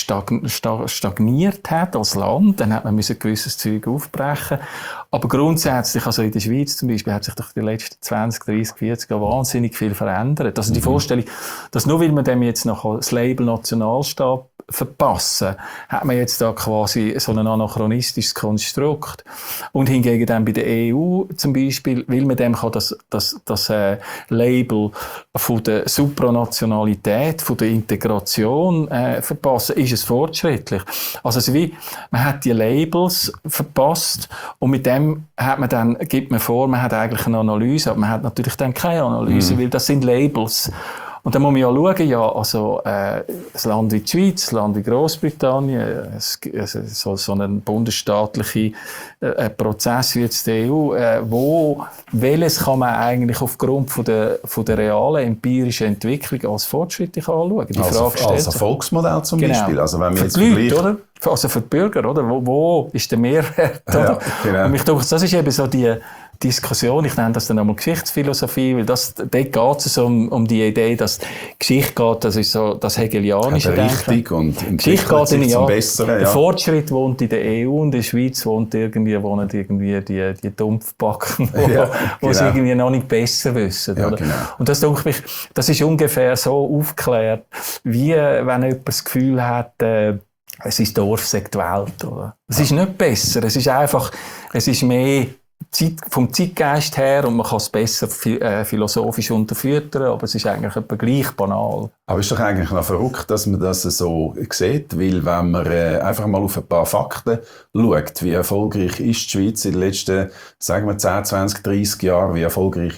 stagniert hat als Land. Dann hat man müssen gewisses Zeug aufbrechen. Aber grundsätzlich, also in der Schweiz zum Beispiel, hat sich doch die letzten zwanzig, dreissig, vierzig Jahre wahnsinnig viel verändert. Also die Vorstellung, dass nur weil man dem jetzt noch das Label Nationalstaat verpassen, hat man jetzt da quasi so ein anachronistisches Konstrukt. Und hingegen dann bei der E U zum Beispiel, weil man dem kann das, das, das äh, Label von der Supranationalität, von der Integration äh, verpassen, ist es fortschrittlich. Also es ist wie, man hat die Labels verpasst und mit dem hat man dann, gibt man vor, man hat eigentlich eine Analyse, aber man hat natürlich dann keine Analyse, mhm. weil das sind Labels. Und dann muss man ja schauen, ja, also, äh, ein Land wie die Schweiz, ein Land wie Großbritannien, äh, so, so ein bundesstaatlicher äh, Prozess wie jetzt die E U, äh, wo, welches kann man eigentlich aufgrund von der, von der realen empirischen Entwicklung als fortschrittlich anschauen? Die als, Frage stellt als Erfolgsmodell zum genau. Beispiel. Also wenn wir jetzt für die Leute, oder? Also für die Bürger, oder? Wo, wo ist der Mehrwert, oder? Ja, genau. Und ich denke, das ist eben so die Diskussion, ich nenne das dann einmal Geschichtsphilosophie, weil das, dort geht es um, um die Idee, dass Geschichte geht, das ist so das hegelianische Denken. Richtig und Geschichte geht in, ja, Besseren, ja. Der Fortschritt wohnt in der E U und in der Schweiz wohnt irgendwie, wohnen irgendwie die, die Dumpfbacken, die ja, genau. es irgendwie noch nicht besser wissen. Ja, oder? genau. Und das denke ich, das ist ungefähr so aufgeklärt, wie wenn jemand das Gefühl hat, äh, es ist Dorf, sagt die Welt. Oder? Es ist nicht besser, es ist einfach, es ist mehr Zeit, vom Zeitgeist her und man kann es besser äh, philosophisch unterfüttern, aber es ist eigentlich etwa gleich banal. Aber es ist doch eigentlich noch verrückt, dass man das so sieht, weil wenn man äh, einfach mal auf ein paar Fakten schaut, wie erfolgreich ist die Schweiz in den letzten, sagen wir, zehn, zwanzig, dreissig Jahren, wie erfolgreich ist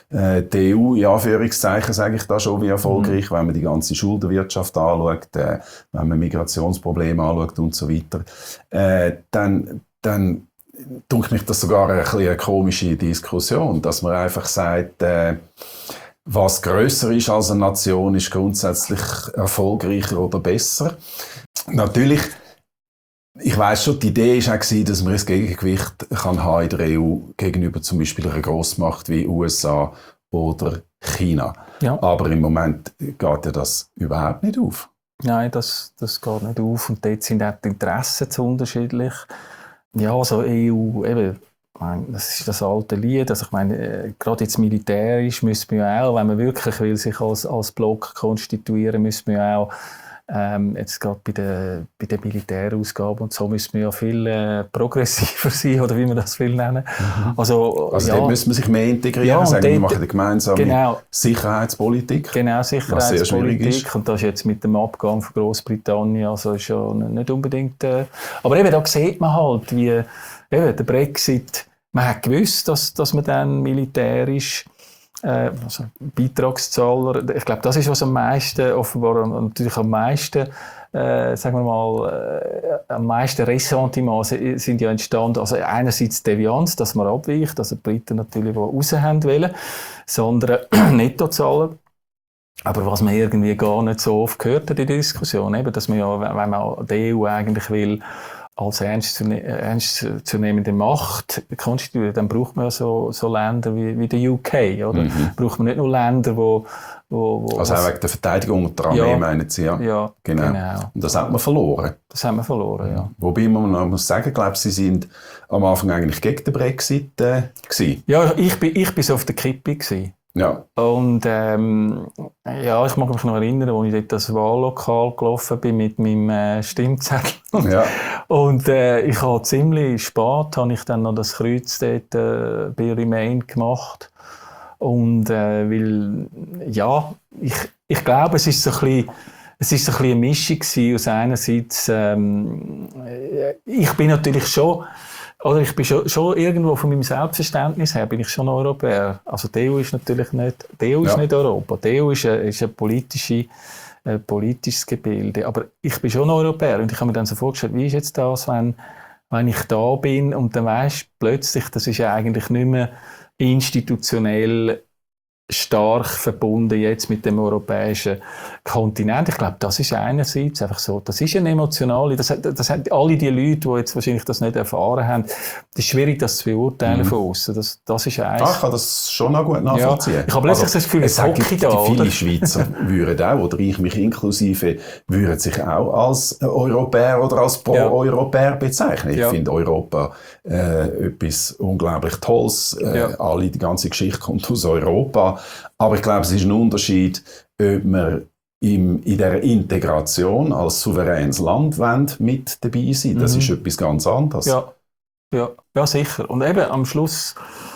Äh, die E U, in Anführungszeichen, sage ich da schon, wie erfolgreich, mhm. wenn man die ganze Schuldenwirtschaft anschaut, äh, wenn man Migrationsprobleme anschaut und so weiter, äh, dann, dann denke mich das sogar ein bisschen eine komische Diskussion, dass man einfach sagt, äh, was grösser ist als eine Nation, ist grundsätzlich erfolgreicher oder besser. Natürlich, ich weiss schon, die Idee war auch, dass man ein Gegengewicht kann haben in der E U gegenüber zum Beispiel einer Grossmacht wie U S A oder China. Ja. Aber im Moment geht ja das überhaupt nicht auf. Nein, das, das geht nicht auf. Und dort sind auch die Interessen zu unterschiedlich. Ja, also E U, eben, ich meine, das ist das alte Lied. Also ich meine, äh, gerade jetzt militärisch müssen wir ja auch, wenn man wirklich will, sich als, als Block konstituieren, müssen wir ja auch Ähm, jetzt gerade bei den, bei den Militärausgaben und so müssen wir ja viel äh, progressiver sein, oder wie man das will nennen. Mhm. Also, also ja, dort müssen wir sich mehr integrieren, ja, sagen, wir machen eine gemeinsame genau, Sicherheitspolitik. Genau, Sicherheitspolitik. Und das ist jetzt mit dem Abgang von Großbritannien, also ist ja nicht unbedingt... Äh, aber eben, da sieht man halt, wie eben, der Brexit, man hat gewusst, dass, dass man dann militärisch also Beitragszahler, ich glaube, das ist was am meisten, offenbar natürlich am meisten, äh, sagen wir mal, äh, am meisten Ressentiments sind ja entstanden. Also einerseits Devianz, dass man abweicht, also die Briten natürlich, die raus haben wollen, sondern Nettozahler. Aber was man irgendwie gar nicht so oft gehört hat in der Diskussion, eben, dass man ja, wenn man die E U eigentlich will, als ernstzunehmende Macht konstituieren, dann braucht man ja so, so Länder wie, wie der U K, oder? Mhm. Braucht man nicht nur Länder, wo... wo, wo also auch wegen der Verteidigung und der Armee, ja, meinen Sie, ja? Ja, genau. genau. Und das hat man verloren. Das haben wir verloren, ja. Wobei man noch muss sagen, glaube, Sie sind am Anfang eigentlich gegen den Brexit äh, gewesen. Ja, ich bin, ich bin so auf der Kippe gewesen. Ja. Und ähm, ja, ich mag mich noch erinnern, als ich dort das Wahllokal gelaufen bin mit meinem äh, Stimmzettel. Ja. Und äh, ich habe ziemlich spät habe ich dann noch das Kreuz dort äh, bei Remain gemacht. Und äh, weil, ja, ich, ich glaube, es ist so ein bisschen, es ist so ein bisschen eine Mischung gewesen, aus einerseits, ähm, ich bin natürlich schon, oder ich bin schon, schon irgendwo von meinem Selbstverständnis her bin ich schon Europäer. Also die E U ist natürlich nicht, die E U ist ja. nicht Europa. Die E U ist ein, ist ein politische, ein politisches Gebilde. Aber ich bin schon Europäer und ich habe mir dann so vorgestellt, wie ist jetzt das, wenn, wenn ich da bin und dann weisst plötzlich, das ist ja eigentlich nicht mehr institutionell stark verbunden jetzt mit dem europäischen Kontinent. Ich glaube, das ist einerseits einfach so, das ist eine emotionale, das, das haben alle die Leute, die jetzt wahrscheinlich das nicht erfahren haben, das ist schwierig, das zu beurteilen mhm. von außen. Das, das ist eins. Ah, ich kann das schon noch gut nachvollziehen. Ja, ich habe plötzlich also, das Gefühl, es hocke da, viele oder? Schweizer würden auch, oder ich mich inklusive, würden sich auch als Europäer oder als Pro-Europäer ja. bezeichnen. Ich ja. finde Europa äh, etwas unglaublich Tolles. Äh, ja. Alle, die ganze Geschichte kommt aus Europa. Aber ich glaube, es ist ein Unterschied, ob man im, in dieser Integration als souveränes Land mit dabei sein. Das mhm. ist etwas ganz anderes. Ja. Ja, ja, sicher. Und eben am Schluss,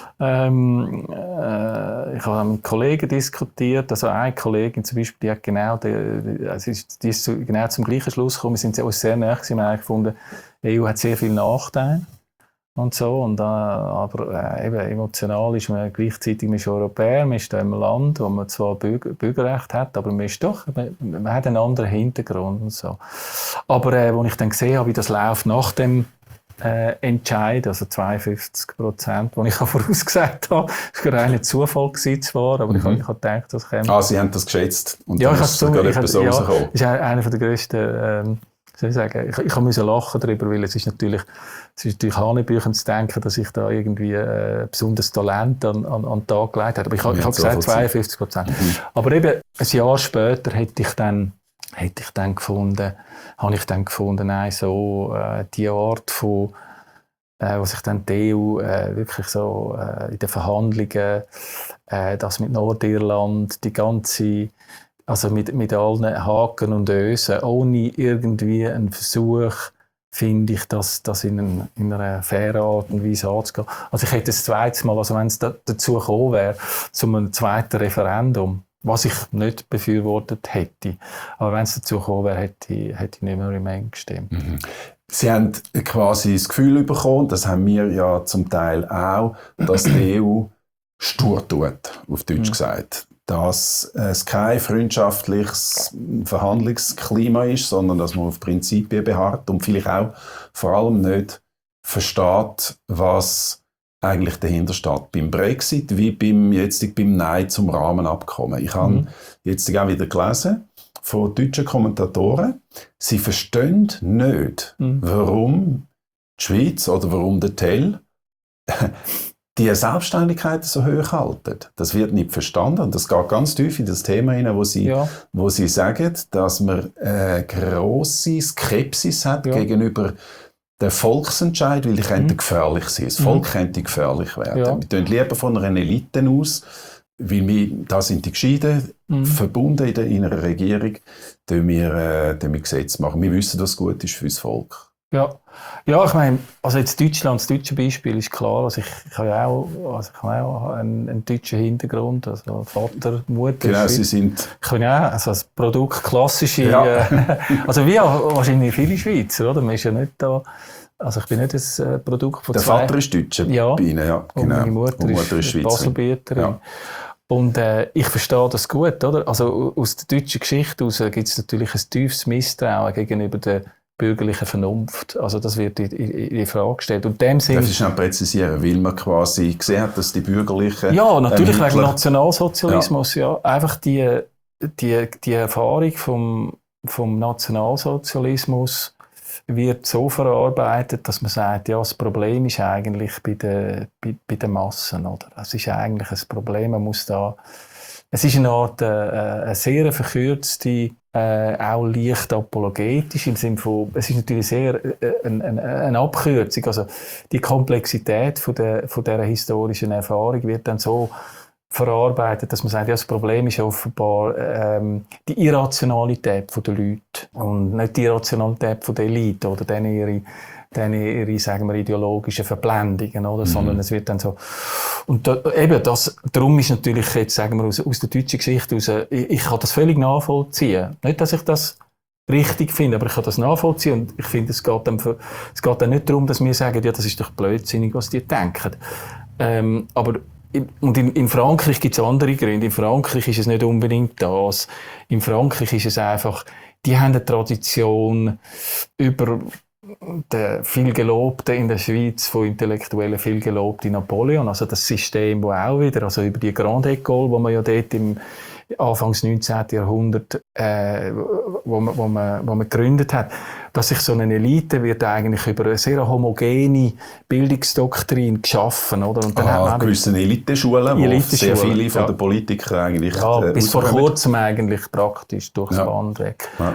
ähm, äh, ich habe mit einem Kollegen diskutiert, also eine Kollegin zum Beispiel, die hat genau, die, also die ist zu, genau zum gleichen Schluss gekommen, wir sind uns sehr nahe gewesen, wir haben gefunden, die E U hat sehr viele Nachteile. Und so, und, äh, aber äh, eben emotional ist man gleichzeitig man ist Europäer, man ist da im Land, wo man zwar Bürger, Bürgerrecht hat, aber man ist doch, man, man hat einen anderen Hintergrund und so. Aber äh, als ich dann gesehen habe, wie das läuft nach dem äh, Entscheid, also zweiundfünfzig Prozent, den ich vorausgesagt habe, das war rein Zufall gewesen zwar, aber mhm. ich, ich habe gedacht, das käme. Ah, Sie haben das geschätzt und ja, dann ich ist es gerade etwas rausgekommen. Ja, das ist einer der grössten ähm, soll ich sagen, ich, ich musste lachen darüber, weil es ist natürlich, es ist natürlich hanebüchen zu denken, dass ich da irgendwie äh, besonderes Talent an, an, an den Tag gelegt habe. Aber ich, ja, ich habe gesagt zweiundfünfzig Prozent. Mhm. Aber eben ein Jahr später hätte ich dann, hätte ich dann gefunden, habe ich dann gefunden, nein, so äh, die Art von, äh, was sich dann die E U äh, wirklich so äh, in den Verhandlungen, äh, das mit Nordirland, die ganze Also mit, mit allen Haken und Ösen, ohne irgendwie einen Versuch, finde ich, das, das in, ein, in einer fairen Art und Weise anzugehen. Also ich hätte das zweite Mal, also wenn es da, dazu gekommen wäre, zu einem zweiten Referendum, was ich nicht befürwortet hätte, aber wenn es dazu gekommen wäre, hätte, hätte ich nicht mehr Remain gestimmt. Mhm. Sie haben quasi das Gefühl bekommen, das haben wir ja zum Teil auch, dass die E U stur tut, auf Deutsch mhm. gesagt. Dass es kein freundschaftliches Verhandlungsklima ist, sondern dass man auf Prinzipien beharrt und vielleicht auch vor allem nicht versteht, was eigentlich dahinter steht. Beim Brexit wie beim, jetzt beim Nein zum Rahmenabkommen. Ich habe mhm. jetzt auch wieder gelesen von deutschen Kommentatoren, sie verstehen nicht, mhm. warum die Schweiz oder warum der Tell die Selbstständigkeit so hoch halten. Das wird nicht verstanden und das geht ganz tief in das Thema hinein, wo sie, ja. wo sie sagen, dass man eine grosse Skepsis hat ja. gegenüber dem Volksentscheid, weil die mhm. könnte gefährlich sein. Das Volk mhm. könnte gefährlich werden. Ja. Wir tun lieber von einer Elite aus, weil wir, da sind die Gescheiden mhm. verbunden in, der, in einer Regierung, die wir, äh, die wir Gesetze machen. Wir wissen, was gut ist für das Volk. Ja, ja, ich meine, also jetzt Deutschland, das deutsche Beispiel ist klar, also ich, ich habe ja auch, also ich habe auch einen, einen deutschen Hintergrund, also Vater, Mutter. Genau, Sie sind... Ich bin ja auch, also das Produkt klassische, ja. äh, also wie auch wahrscheinlich viele Schweizer, oder? Man ist ja nicht da, also ich bin nicht das äh, Produkt von Der zwei... Der Vater ist Deutscher ja, bei Ihnen, ja, genau. Und meine Mutter, und Mutter ist, ist Schweizerin. Baselbieterin. Ja. Und äh, ich verstehe das gut, oder? Also aus der deutschen Geschichte heraus gibt es natürlich ein tiefes Misstrauen gegenüber der bürgerliche Vernunft. Also das wird in, in, in die Frage gestellt. Und dem Sinn, darf ich schnell präzisieren, weil man quasi gesehen hat, dass die bürgerlichen... Ja, natürlich ähm, wegen Nationalsozialismus. Ja. ja. Einfach die, die, die Erfahrung vom, vom Nationalsozialismus wird so verarbeitet, dass man sagt, ja, das Problem ist eigentlich bei den, bei, bei den Massen. Oder? Es ist eigentlich ein Problem, man muss da... Es ist eine Art, äh, eine sehr verkürzte, äh, auch leicht apologetisch, im Sinne von, es ist natürlich sehr äh, eine, eine, eine Abkürzung. Also die Komplexität von der, von dieser historischen Erfahrung wird dann so verarbeitet, dass man sagt, ja, das Problem ist offenbar ähm, die Irrationalität der Leute und nicht die Irrationalität der Elite oder dann ihre, dann ihre, sagen wir, ideologischen Verblendungen, oder? Mhm. Sondern es wird dann so. Und da, eben, das, darum ist natürlich jetzt, sagen wir, aus, aus der deutschen Geschichte raus, ich, ich kann das völlig nachvollziehen. Nicht, dass ich das richtig finde, aber ich kann das nachvollziehen und ich finde, es geht dann, für, es geht dann nicht darum, dass wir sagen, ja, das ist doch blödsinnig, was die denken. Ähm, aber und in, in Frankreich gibt es andere Gründe. In Frankreich ist es nicht unbedingt das. In Frankreich ist es einfach, die haben eine Tradition über den viel gelobten in der Schweiz, von Intellektuellen viel gelobten Napoleon. Also das System, wo auch wieder, also über die Grande École, wo man ja dort im Anfangs neunzehnten Jahrhundert, äh, wo man, wo man, wo man gegründet hat, dass sich so eine Elite wird eigentlich über eine sehr homogene Bildungsdoktrin geschaffen, oder? Und dann ah, hat man gewisse Eliteschulen, wo sehr viele von ja. den Politikern eigentlich ja, äh, bis vor kurzem eigentlich praktisch durchs ja. Band weg. Ja.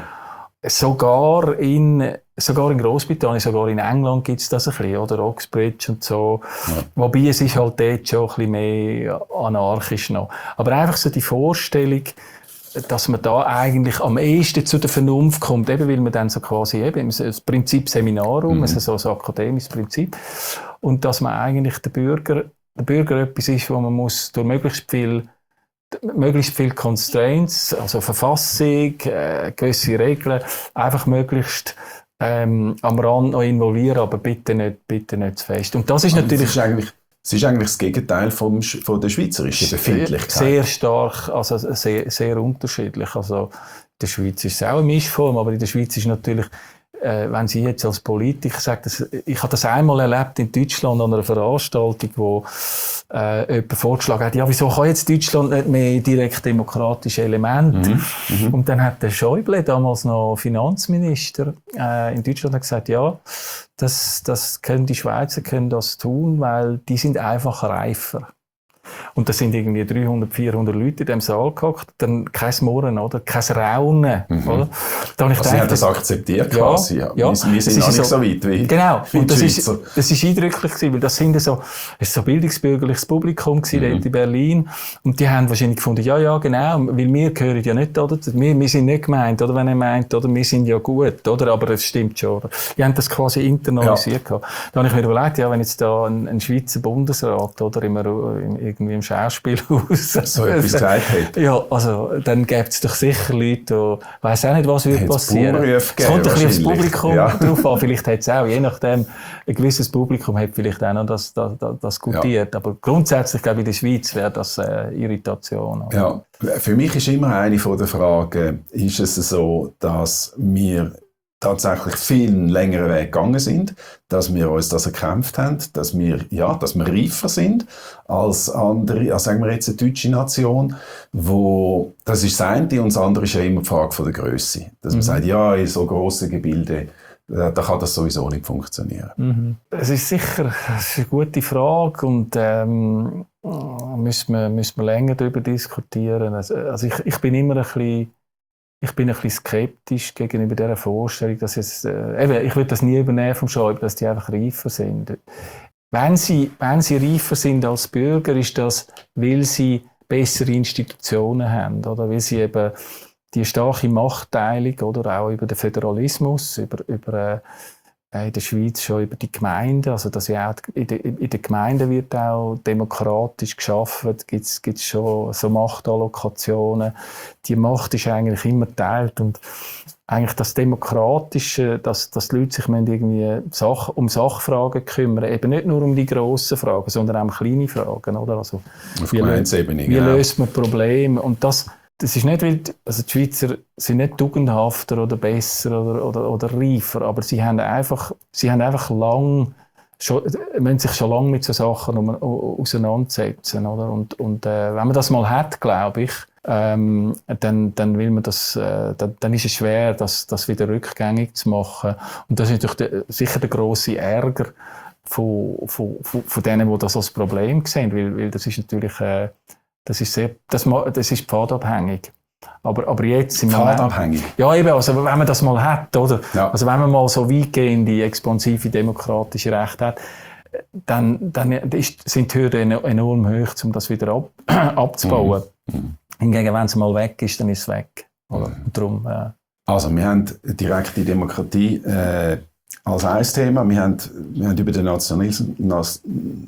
Sogar in, sogar in Großbritannien, sogar in England gibt es das ein bisschen, oder? Oxbridge und so. Ja. Wobei es ist halt dort schon ein bisschen mehr anarchisch noch. Aber einfach so die Vorstellung, dass man da eigentlich am ehesten zu der Vernunft kommt, eben weil man dann so quasi eben das Prinzip Seminarum, mhm. also so ein akademisches Prinzip, und dass man eigentlich der Bürger, der Bürger etwas ist, wo man muss durch möglichst viel möglichst viel Constraints, also Verfassung, äh, gewisse Regeln, einfach möglichst ähm, am Rand noch involvieren, aber bitte nicht, bitte nicht zu fest. Und das ist natürlich... Das ist eigentlich, das ist eigentlich das Gegenteil vom, von der schweizerischen Befindlichkeit. Sehr stark, also sehr, sehr unterschiedlich. Also in der Schweiz ist es auch eine Mischform, aber in der Schweiz ist natürlich, äh, wenn Sie jetzt als Politiker sagen, dass, ich habe das einmal erlebt in Deutschland an einer Veranstaltung, wo äh, jemand vorgeschlagen hat, ja, wieso kann jetzt Deutschland nicht mehr direkt demokratische Elemente? Mhm. Mhm. Und dann hat der Schäuble, damals noch Finanzminister äh, in Deutschland, hat gesagt, ja, das, das können die Schweizer können das tun, weil die sind einfach reifer. Und da sind irgendwie dreihundert, vierhundert Leute in diesem Saal gehockt, dann kein Murren, oder? Kein Raunen, mhm. oder? Da ich also gedacht, Sie haben das akzeptiert ja, quasi. Ja. Ja, wir, wir sind noch nicht so, so weit wie genau. wie und die das Schweizer. Ist, das ist eindrücklich gewesen, weil das sind so, es so bildungsbürgerliches Publikum gewesen, mhm. in Berlin. Und die haben wahrscheinlich gefunden, ja, ja, genau, weil wir gehören ja nicht, oder? Wir, wir sind nicht gemeint, oder? Wenn er meint, oder? Wir sind ja gut, oder? Aber es stimmt schon, oder? Die haben das quasi internalisiert. Ja. Da habe ich mir überlegt, ja, wenn jetzt da ein, ein Schweizer Bundesrat, oder? Im, im, irgendwie im Schauspielhaus so etwas gesagt hat. Ja, also dann gäbe es doch sicher Leute, die, ich weiss auch nicht, was würde passieren. Es kommt ein bisschen aufs Publikum ja. drauf an, vielleicht hat es auch, je nachdem, ein gewisses Publikum hat vielleicht auch noch das, das, das, das gutiert, ja. aber grundsätzlich, glaube ich, in der Schweiz wäre das äh, Irritation. Oder? Ja, für mich ist immer eine von der Fragen, ist es so, dass wir tatsächlich viel einen längeren Weg gegangen sind, dass wir uns das erkämpft haben, dass wir, ja, dass wir reifer sind als andere, als sagen wir jetzt eine deutsche Nation, wo, das ist das eine, und das andere ist ja immer die Frage von der Grösse. Dass man mhm. sagt, ja, in so grossen Gebilden, da kann das sowieso nicht funktionieren. Mhm. Es ist sicher das ist eine gute Frage und ähm, müssen wir, müssen wir länger darüber diskutieren. Also, also ich, ich bin immer ein bisschen Ich bin ein bisschen skeptisch gegenüber dieser Vorstellung, dass jetzt, äh, eben, ich würde das nie übernehmen vom Schäuble, dass die einfach reifer sind. Wenn sie, wenn sie reifer sind als Bürger, ist das, weil sie bessere Institutionen haben, oder? Weil sie eben die starke Machtteilung, oder auch über den Föderalismus, über, über äh, in der Schweiz schon über die Gemeinden, also dass ja auch in den in der Gemeinden wird auch demokratisch geschaffen, gibt es schon so Machtallokationen. Die Macht ist eigentlich immer geteilt und eigentlich das Demokratische, dass, dass die Leute sich irgendwie Sach, um Sachfragen kümmern, eben nicht nur um die grossen Fragen, sondern auch um kleine Fragen, oder? Also, auf wie, Gemeindeebene, wie genau. löst man Probleme? Und das Das ist nicht, weil also die Schweizer sind nicht tugendhafter oder besser oder, oder, oder reifer, aber sie haben einfach, sie haben einfach lang, schon, müssen sich schon lange mit so Sachen um, auseinandersetzen, oder? Und, und äh, wenn man das mal hat, glaube ich, ähm, dann, dann will man das, äh, dann, dann ist es schwer, das, das wieder rückgängig zu machen. Und das ist natürlich der, sicher der grosse Ärger von, von, von, von denen, die das als Problem sehen, weil, weil das ist natürlich äh, Das ist, sehr, das, das ist pfadabhängig. Aber, aber jetzt im Pfadabhängig? Moment, ja, eben, also wenn man das mal hat, oder? Ja. Also wenn man mal so weitgehende, expansive demokratische Rechte hat, dann, dann ist, sind die Hürden enorm hoch, um das wieder ab, abzubauen. Mhm. Hingegen, wenn es mal weg ist, dann ist es weg. Oder? Mhm. Darum, äh, also, wir haben direkte Demokratie äh, als ein Thema. Wir haben, wir haben über den Nationalismus,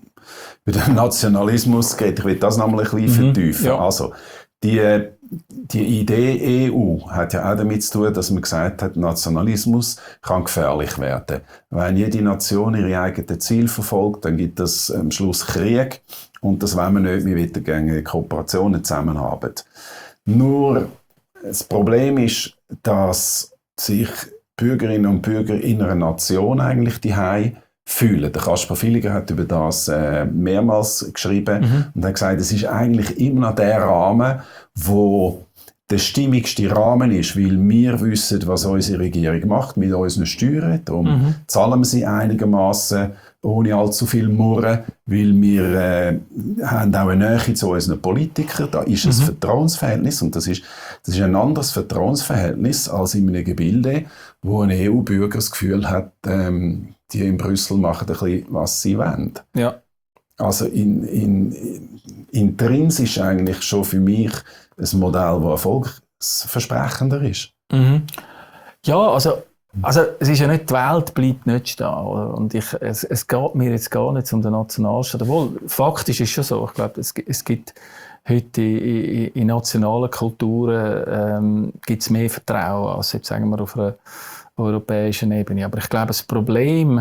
über den Nationalismus geredet. Ich will das nochmal ein bisschen mhm. vertiefen. Ja. Also, die, die Idee E U hat ja auch damit zu tun, dass man gesagt hat, Nationalismus kann gefährlich werden. Wenn jede Nation ihre eigenen Ziele verfolgt, dann gibt es am Schluss Krieg. Und das wollen wir nicht, wir wollen gerne Kooperationen, Zusammenarbeit. Nur, das Problem ist, dass sich Bürgerinnen und Bürger in einer Nation eigentlich die fühlen. Der Kaspar Villiger hat über das äh, mehrmals geschrieben mhm. und hat gesagt, es ist eigentlich immer noch der Rahmen, wo der stimmigste Rahmen ist, weil wir wissen, was unsere Regierung macht mit unseren Steuern. Darum mhm. zahlen wir sie einigermaßen ohne allzu viel Murren, weil wir äh, haben auch eine Nähe zu unseren Politikern. Da ist ein mhm. Vertrauensverhältnis und das ist, das ist ein anderes Vertrauensverhältnis als in einem Gebilde, wo ein E U-Bürger das Gefühl hat, ähm, die in Brüssel machen ein bisschen, was sie wollen. Ja. Also in, in, in, intrinsisch eigentlich schon für mich ein Modell, das erfolgsversprechender ist. Mhm. Ja, also, also es ist ja nicht, die Welt bleibt nicht stehen. Oder? Und ich, es, es geht mir jetzt gar nicht um den Nationalstaat. Obwohl, faktisch ist es schon so. Ich glaube, es, es gibt heute in, in nationalen Kulturen ähm, gibt's mehr Vertrauen als jetzt, sagen wir, auf einer europäischen Ebene. Aber ich glaube, das Problem,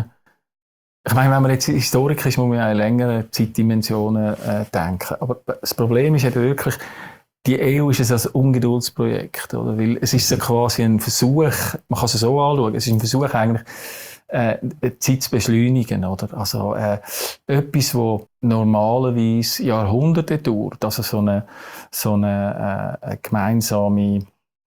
ich meine, wenn man jetzt Historiker ist, muss man an längere Zeitdimensionen äh, denken. Aber das Problem ist eben wirklich, die E U ist ein Ungeduldsprojekt, oder? Weil es ist so quasi ein Versuch, man kann es so anschauen, es ist ein Versuch eigentlich, äh, die Zeit zu beschleunigen, oder? Also, äh, etwas, das normalerweise Jahrhunderte dauert, also so eine, so eine, äh, eine gemeinsame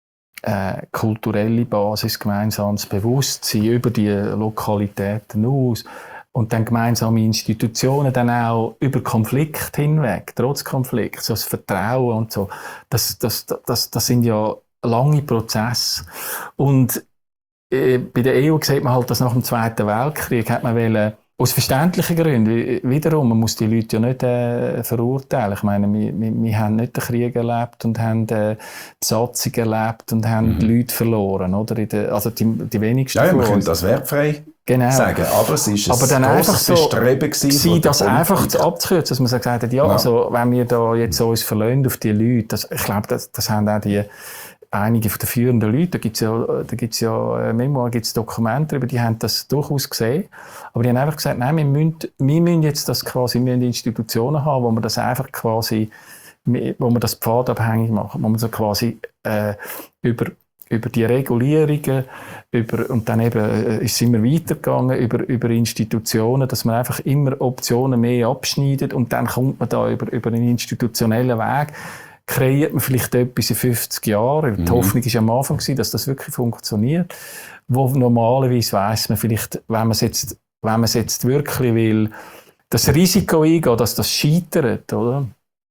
äh, kulturelle Basis, gemeinsames Bewusstsein über die Lokalitäten aus und dann gemeinsame Institutionen dann auch über Konflikt hinweg, trotz Konflikt, so das Vertrauen und so, das, das, das, das sind ja lange Prozesse. Und äh, bei der E U sieht man halt, dass nach dem Zweiten Weltkrieg hat man wollen, aus verständlichen Gründen, wiederum, man muss die Leute ja nicht äh, verurteilen. Ich meine, wir, wir, wir haben nicht den Krieg erlebt und haben äh, Besatzung erlebt und haben mhm. die Leute verloren, oder? In der, also die, die wenigsten ja, von wir können uns. das wertfrei genau. sagen. Aber es ist aber ein dann einfach grosses so Bestreben gewesen, das einfach zu abzukürzen, dass man so gesagt hat, ja, ja. also, wenn wir da jetzt uns verlassen auf die Leute, das, ich glaube, das, das haben auch die, einige von den führenden Leute, da gibt's ja, da gibt's ja, äh, Memoir, gibt's Dokumente darüber, die haben das durchaus gesehen. Aber die haben einfach gesagt, nein, wir müssen, wir müssen jetzt das quasi, wir müssen Institutionen haben, wo man das einfach quasi, wo man das pfadabhängig machen, wo man so quasi, äh, über, über die Regulierungen, über, und dann eben äh, ist es immer weitergegangen, über, über Institutionen, dass man einfach immer Optionen mehr abschneidet und dann kommt man da über, über einen institutionellen Weg, kreiert man vielleicht etwas in fünfzig Jahren. Mhm. Die Hoffnung war am Anfang, dass das wirklich funktioniert. Wo normalerweise weiss man vielleicht, wenn man es jetzt, wenn man es jetzt wirklich will, das Risiko eingehen, dass das scheitert, oder?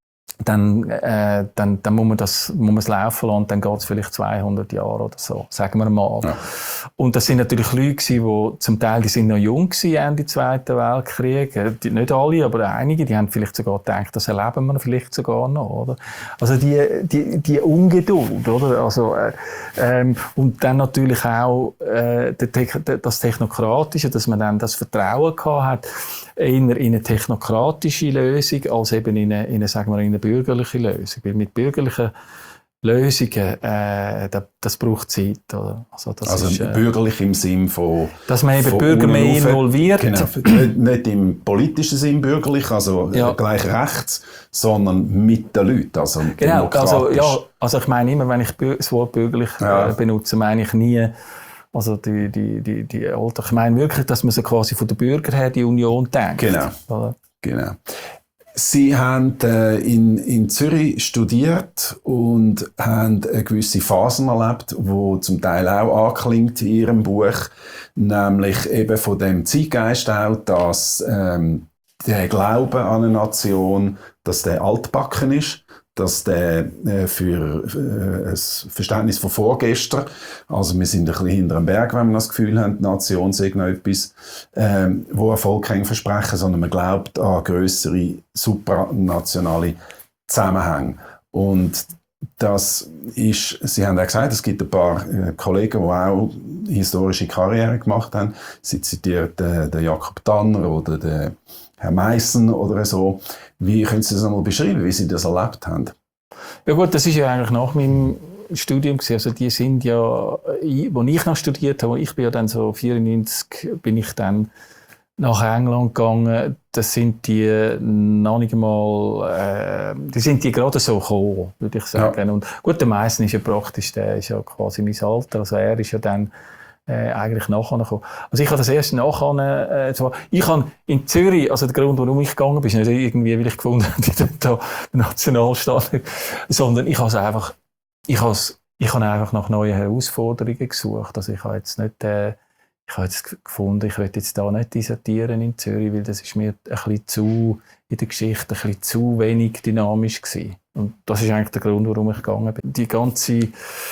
Dann, äh, dann, dann muss man das, muss man es laufen lassen und dann geht es vielleicht zweihundert Jahre oder so, sagen wir mal. Ja. Und das sind natürlich Leute gewesen, die zum Teil, die sind noch jung gewesen, Ende Zweiten Weltkrieg. Die, nicht alle, aber einige, die haben vielleicht sogar gedacht, das erleben wir vielleicht sogar noch, oder? Also die, die, die Ungeduld, oder? Also, äh, ähm, und dann natürlich auch, äh, das Technokratische, dass man dann das Vertrauen gehabt hat, eher in eine technokratische Lösung, als eben in eine, in eine, sagen wir, in eine bürgerliche Lösung. Weil mit bürgerlichen Lösungen, äh, das, das braucht Zeit. Oder? Also, das also ist, äh, bürgerlich im Sinn von... Dass man eben Bürger mehr involviert. Genau, nicht, nicht im politischen Sinn bürgerlich, also ja. gleich rechts, sondern mit den Leuten, also genau, also, ja, also ich meine immer, wenn ich das Wort bürgerlich ja. äh, benutze, meine ich nie also die, die, die, die Alter. Ich meine wirklich, dass man so quasi von den Bürgern her die Union denkt. Genau, oder? Genau. Sie haben äh, in, in Zürich studiert und haben äh, gewisse Phasen erlebt, die zum Teil auch anklingt in Ihrem Buch, nämlich eben von dem Zeitgeist auch, dass ähm, der Glaube an eine Nation, dass der altbacken ist, dass der äh, für äh, ein Verständnis von vorgestern, also wir sind ein bisschen hinter dem Berg, wenn wir das Gefühl haben, die Nation sei noch etwas, äh, wo Erfolg kein Versprechen, sondern man glaubt an grössere, supranationale Zusammenhänge. Und das ist, Sie haben ja gesagt, es gibt ein paar äh, Kollegen, die auch historische Karriere gemacht haben. Sie zitiert äh, den Jakob Tanner oder den Herr Meissen oder so. Wie können Sie das einmal beschreiben, wie Sie das erlebt haben? Ja gut, das ist ja eigentlich nach meinem Studium gewesen. Also die sind ja, wo ich noch studiert habe, ich bin ja dann so vierundneunzig, bin ich dann nach England gegangen. Das sind die noch nicht mal, äh, die sind die gerade so gekommen, würde ich sagen. Ja. Und gut, der Meissen ist ja praktisch, der ist ja quasi mein Alter, also er ist ja dann Äh, eigentlich nachher gekommen. Also ich habe das erst nachher, äh, zwar, ich habe in Zürich, also der Grund, warum ich gegangen bin, ist nicht irgendwie, weil ich gefunden habe, da den Nationalstaat, sondern ich habe es einfach, ich habe es, ich habe einfach nach neuen Herausforderungen gesucht. Also ich habe jetzt nicht, äh, ich habe jetzt gefunden, ich will jetzt da nicht dissertieren in Zürich, weil das ist mir ein bisschen zu, in der Geschichte ein bisschen zu wenig dynamisch gewesen. Und das ist eigentlich der Grund, warum ich gegangen bin. Die ganze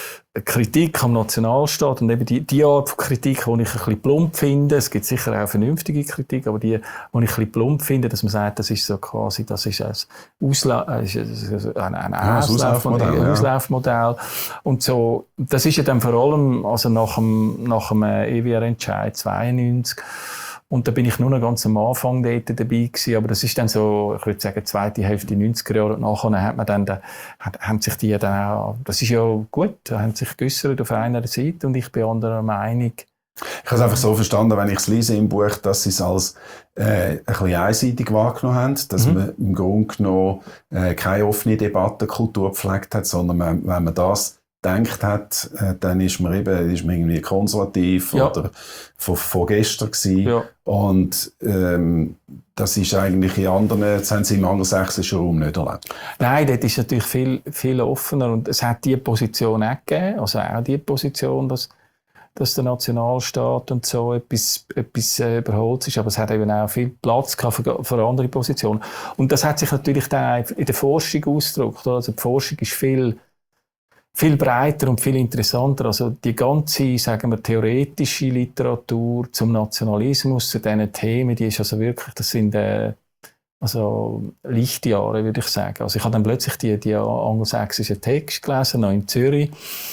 Kritik am Nationalstaat und eben die, die Art von Kritik, die ich ein bisschen plump finde, es gibt sicher auch vernünftige Kritik, aber die, die ich ein bisschen plump finde, dass man sagt, das ist so quasi, das ist ein, Ausla- ein, ein ja, Auslaufmodell, ein Auslaufmodell. Und so, das ist ja dann vor allem, also nach dem, nach dem E W R-Entscheid zweiundneunzig, und da bin ich nur noch ganz am Anfang dort dabei gewesen, aber das ist dann so, ich würde sagen, zweite Hälfte neunziger Jahre, und nachher hat man dann, da, haben sich die dann auch, das ist ja gut, haben sich geäussert auf einer Seite und ich bin anderer Meinung. Ich habe es einfach so verstanden, wenn ich es lese im Buch, dass sie es als äh, ein bisschen einseitig wahrgenommen haben, dass mhm. man im Grunde genommen äh, keine offene Debattenkultur gepflegt hat, sondern man, wenn man das gedacht hat, äh, dann ist man eben ist man irgendwie konservativ ja. oder von, von gestern gewesen. Ja. Und ähm, das ist eigentlich in anderen, das haben sie im angelsächsischen Raum nicht erlebt. Nein, dort ist natürlich viel, viel offener und es hat diese Position auch gegeben, also auch die Position, dass, dass der Nationalstaat und so etwas, etwas äh, überholt ist, aber es hat eben auch viel Platz gehabt für, für andere Positionen. Und das hat sich natürlich dann in der Forschung ausgedrückt. Also die Forschung ist viel viel breiter und viel interessanter. Also die ganze, sagen wir, theoretische Literatur zum Nationalismus, zu diesen Themen, die ist also wirklich, das sind äh, also Lichtjahre, würde ich sagen. Also ich habe dann plötzlich die, die angelsächsischen Texte gelesen, noch in Zürich.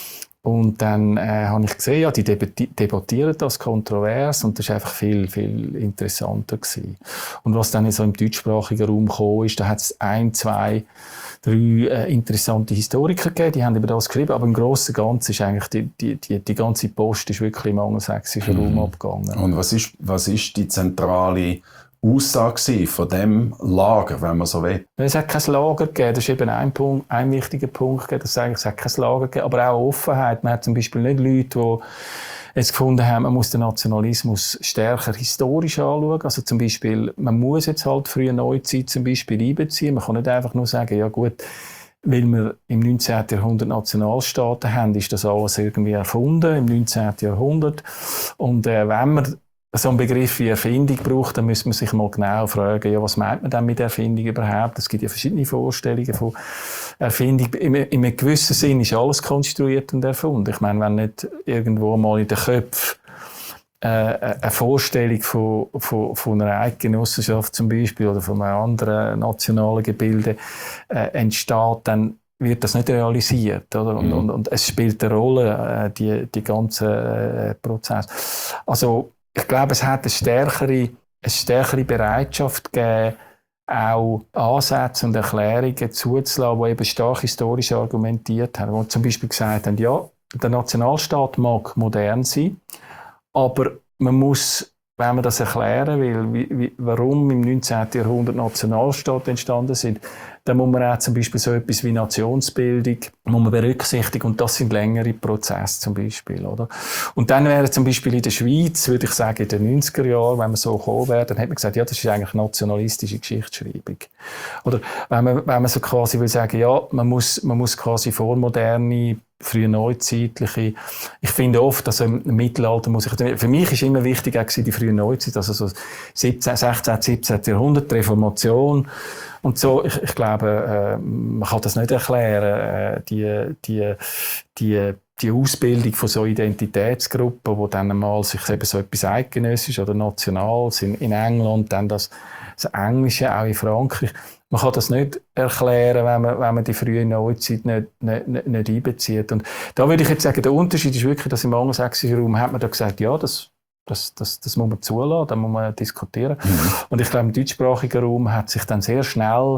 Und dann äh, habe ich gesehen, ja, die debattieren das kontrovers und das war einfach viel, viel interessanter gewesen. Und was dann so im deutschsprachigen Raum gekommen ist, da hat es ein, zwei, drei äh, interessante Historiker gegeben, die haben über das geschrieben, aber im Grossen und Ganzen ist eigentlich die, die, die, die ganze Post ist wirklich im angelsächsischen mhm. Raum abgegangen. Und was ist, was ist die zentrale Aussage von dem Lager, wenn man so will? Es hat kein Lager gegeben, das ist eben ein, Punkt, ein wichtiger Punkt, dass es eigentlich es hat kein Lager gegeben, aber auch Offenheit. Man hat zum Beispiel nicht Leute, die jetzt gefunden haben, man muss den Nationalismus stärker historisch anschauen. Also zum Beispiel, man muss jetzt halt frühe Neuzeit zum Beispiel einbeziehen. Man kann nicht einfach nur sagen, ja gut, weil wir im neunzehnten Jahrhundert Nationalstaaten haben, ist das alles irgendwie erfunden, im neunzehnten Jahrhundert. Und äh, wenn man so einen Begriff wie Erfindung braucht, dann müsste man sich mal genau fragen, ja, was meint man denn mit Erfindung überhaupt? Es gibt ja verschiedene Vorstellungen von Erfindung. In einem gewissen Sinn ist alles konstruiert und erfunden. Ich meine, wenn nicht irgendwo mal in den Köpfen äh, eine Vorstellung von, von, von einer Eidgenossenschaft zum Beispiel oder von einem anderen nationalen Gebilde äh, entsteht, dann wird das nicht realisiert, oder? Und, mhm. und, und es spielt eine Rolle, äh, die, die ganze äh, Prozess. Also, ich glaube, es hat eine stärkere, eine stärkere Bereitschaft gegeben, auch Ansätze und Erklärungen zuzulassen, die eben stark historisch argumentiert haben. Die zum Beispiel gesagt haben, ja, der Nationalstaat mag modern sein, aber man muss, wenn man das erklären will, wie, wie, warum im neunzehnten Jahrhundert Nationalstaaten entstanden sind, dann muss man auch zum Beispiel so etwas wie Nationsbildung muss man berücksichtigen, und das sind längere Prozesse zum Beispiel, oder? Und dann wäre zum Beispiel in der Schweiz, würde ich sagen, in den neunziger Jahren, wenn man so gekommen wäre, dann hätte man gesagt, ja, das ist eigentlich nationalistische Geschichtsschreibung. Oder wenn man, wenn man so quasi will sagen, ja, man muss, man muss quasi vormoderne, frühe neuzeitliche. Ich finde oft, dass im Mittelalter muss ich, für mich ist immer wichtig auch die frühe Neuzeit, also so siebzehnten, sechzehnten, siebzehnten Jahrhundert, die Reformation und so. Ich, ich glaube, äh, man kann das nicht erklären, äh, die, die, die, die Ausbildung von so Identitätsgruppen, wo dann mal sich eben so etwas eidgenössisch oder nationales in, in England, dann das, das Englische auch in Frankreich. Man kann das nicht erklären, wenn man, wenn man die frühe Neuzeit nicht, nicht, nicht, nicht einbezieht. Und da würde ich jetzt sagen, der Unterschied ist wirklich, dass im angelsächsischen Raum hat man da gesagt, ja, das, das, das, das muss man zulassen, da muss man diskutieren. Mhm. Und ich glaube, im deutschsprachigen Raum hat sich dann sehr schnell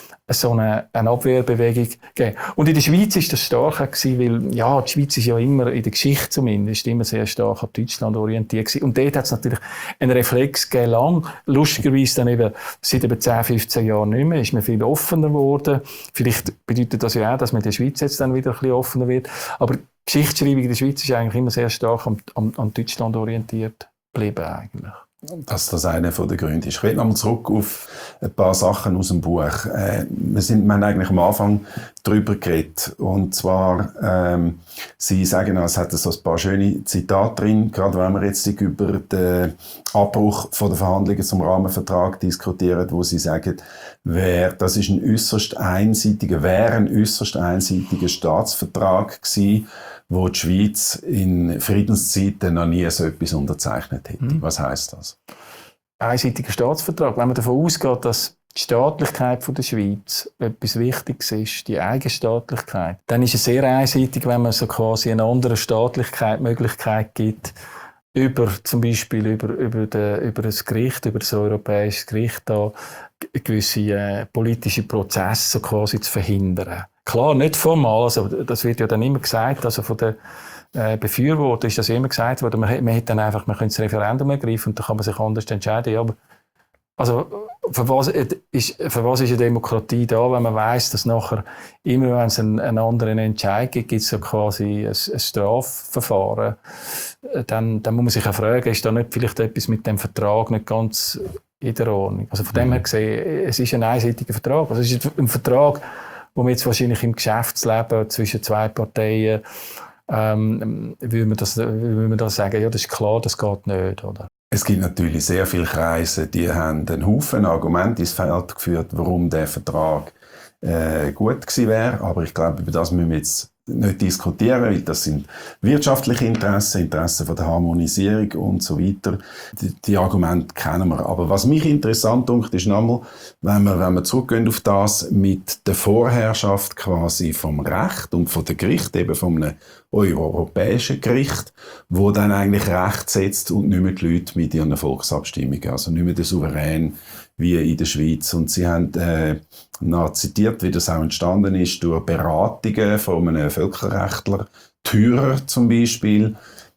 so eine, eine Abwehrbewegung gegeben. Und in der Schweiz ist das stark gewesen, weil, ja, die Schweiz ist ja immer, in der Geschichte zumindest, immer sehr stark an Deutschland orientiert gewesen. Und dort hat es natürlich einen Reflex gegeben, lang. Lustigerweise dann eben seit eben zehn, fünfzehn Jahren nicht mehr, ist man viel offener geworden. Vielleicht bedeutet das ja auch, dass man in der Schweiz jetzt dann wieder ein bisschen offener wird. Aber die Geschichtsschreibung in der Schweiz ist eigentlich immer sehr stark an, an, an Deutschland orientiert geblieben eigentlich. Dass das einer der Gründe ist. Ich will nochmal zurück auf ein paar Sachen aus dem Buch. Äh, wir, sind, wir haben eigentlich am Anfang darüber geredet. Und zwar, ähm, Sie sagen, es hat so ein paar schöne Zitate drin, gerade wenn wir jetzt über den Abbruch von der Verhandlungen zum Rahmenvertrag diskutieren, wo Sie sagen, wär, das ist ein äußerst einseitiger, wäre ein äußerst einseitiger Staatsvertrag gewesen, wo die Schweiz in Friedenszeiten noch nie so etwas unterzeichnet hätte. Mhm. Was heisst das? Einseitiger Staatsvertrag. Wenn man davon ausgeht, dass die Staatlichkeit von der Schweiz etwas Wichtiges ist, die Eigenstaatlichkeit, dann ist es sehr einseitig, wenn man so quasi eine andere Staatlichkeit Möglichkeit gibt, über zum Beispiel über, über, de, über das Gericht, über das europäische Gericht, da gewisse äh, politische Prozesse so quasi zu verhindern. Klar, nicht formal, also das wird ja dann immer gesagt, also von den äh, Befürwortern ist das immer gesagt worden, man, man hätte dann einfach, man könnte das Referendum ergreifen und dann kann man sich anders entscheiden. Ja, aber also für was ist, für was ist eine Demokratie da, wenn man weiss, dass nachher immer, wenn es einen, einen anderen Entscheid gibt, gibt es so quasi ein, ein Strafverfahren, dann, dann muss man sich auch fragen, ist da nicht vielleicht etwas mit dem Vertrag nicht ganz in der Ordnung? Also von dem her gesehen, es ist ein einseitiger Vertrag. Also es ist ein Vertrag, wo man jetzt wahrscheinlich im Geschäftsleben zwischen zwei Parteien ähm, würde man das, würde man das sagen, ja, das ist klar, das geht nicht, oder? Es gibt natürlich sehr viele Kreise, die haben einen Haufen Argumente ins Feld geführt, warum der Vertrag äh, gut gewesen wäre. Aber ich glaube, über das müssen wir jetzt nicht diskutieren, weil das sind wirtschaftliche Interessen, Interessen von der Harmonisierung und so weiter. Die, die Argumente kennen wir. Aber was mich interessant dunkt, ist nochmal, wenn wir, wenn wir zurückgehen auf das mit der Vorherrschaft quasi vom Recht und von der Gericht, eben vom einem europäischen Gericht, wo dann eigentlich Recht setzt und nicht mehr die Leute mit ihren Volksabstimmungen, also nicht mehr der Souverän wie in der Schweiz. Und sie haben äh, noch zitiert, wie das auch entstanden ist, durch Beratungen von einem Völkerrechtler, Thürer zum Beispiel,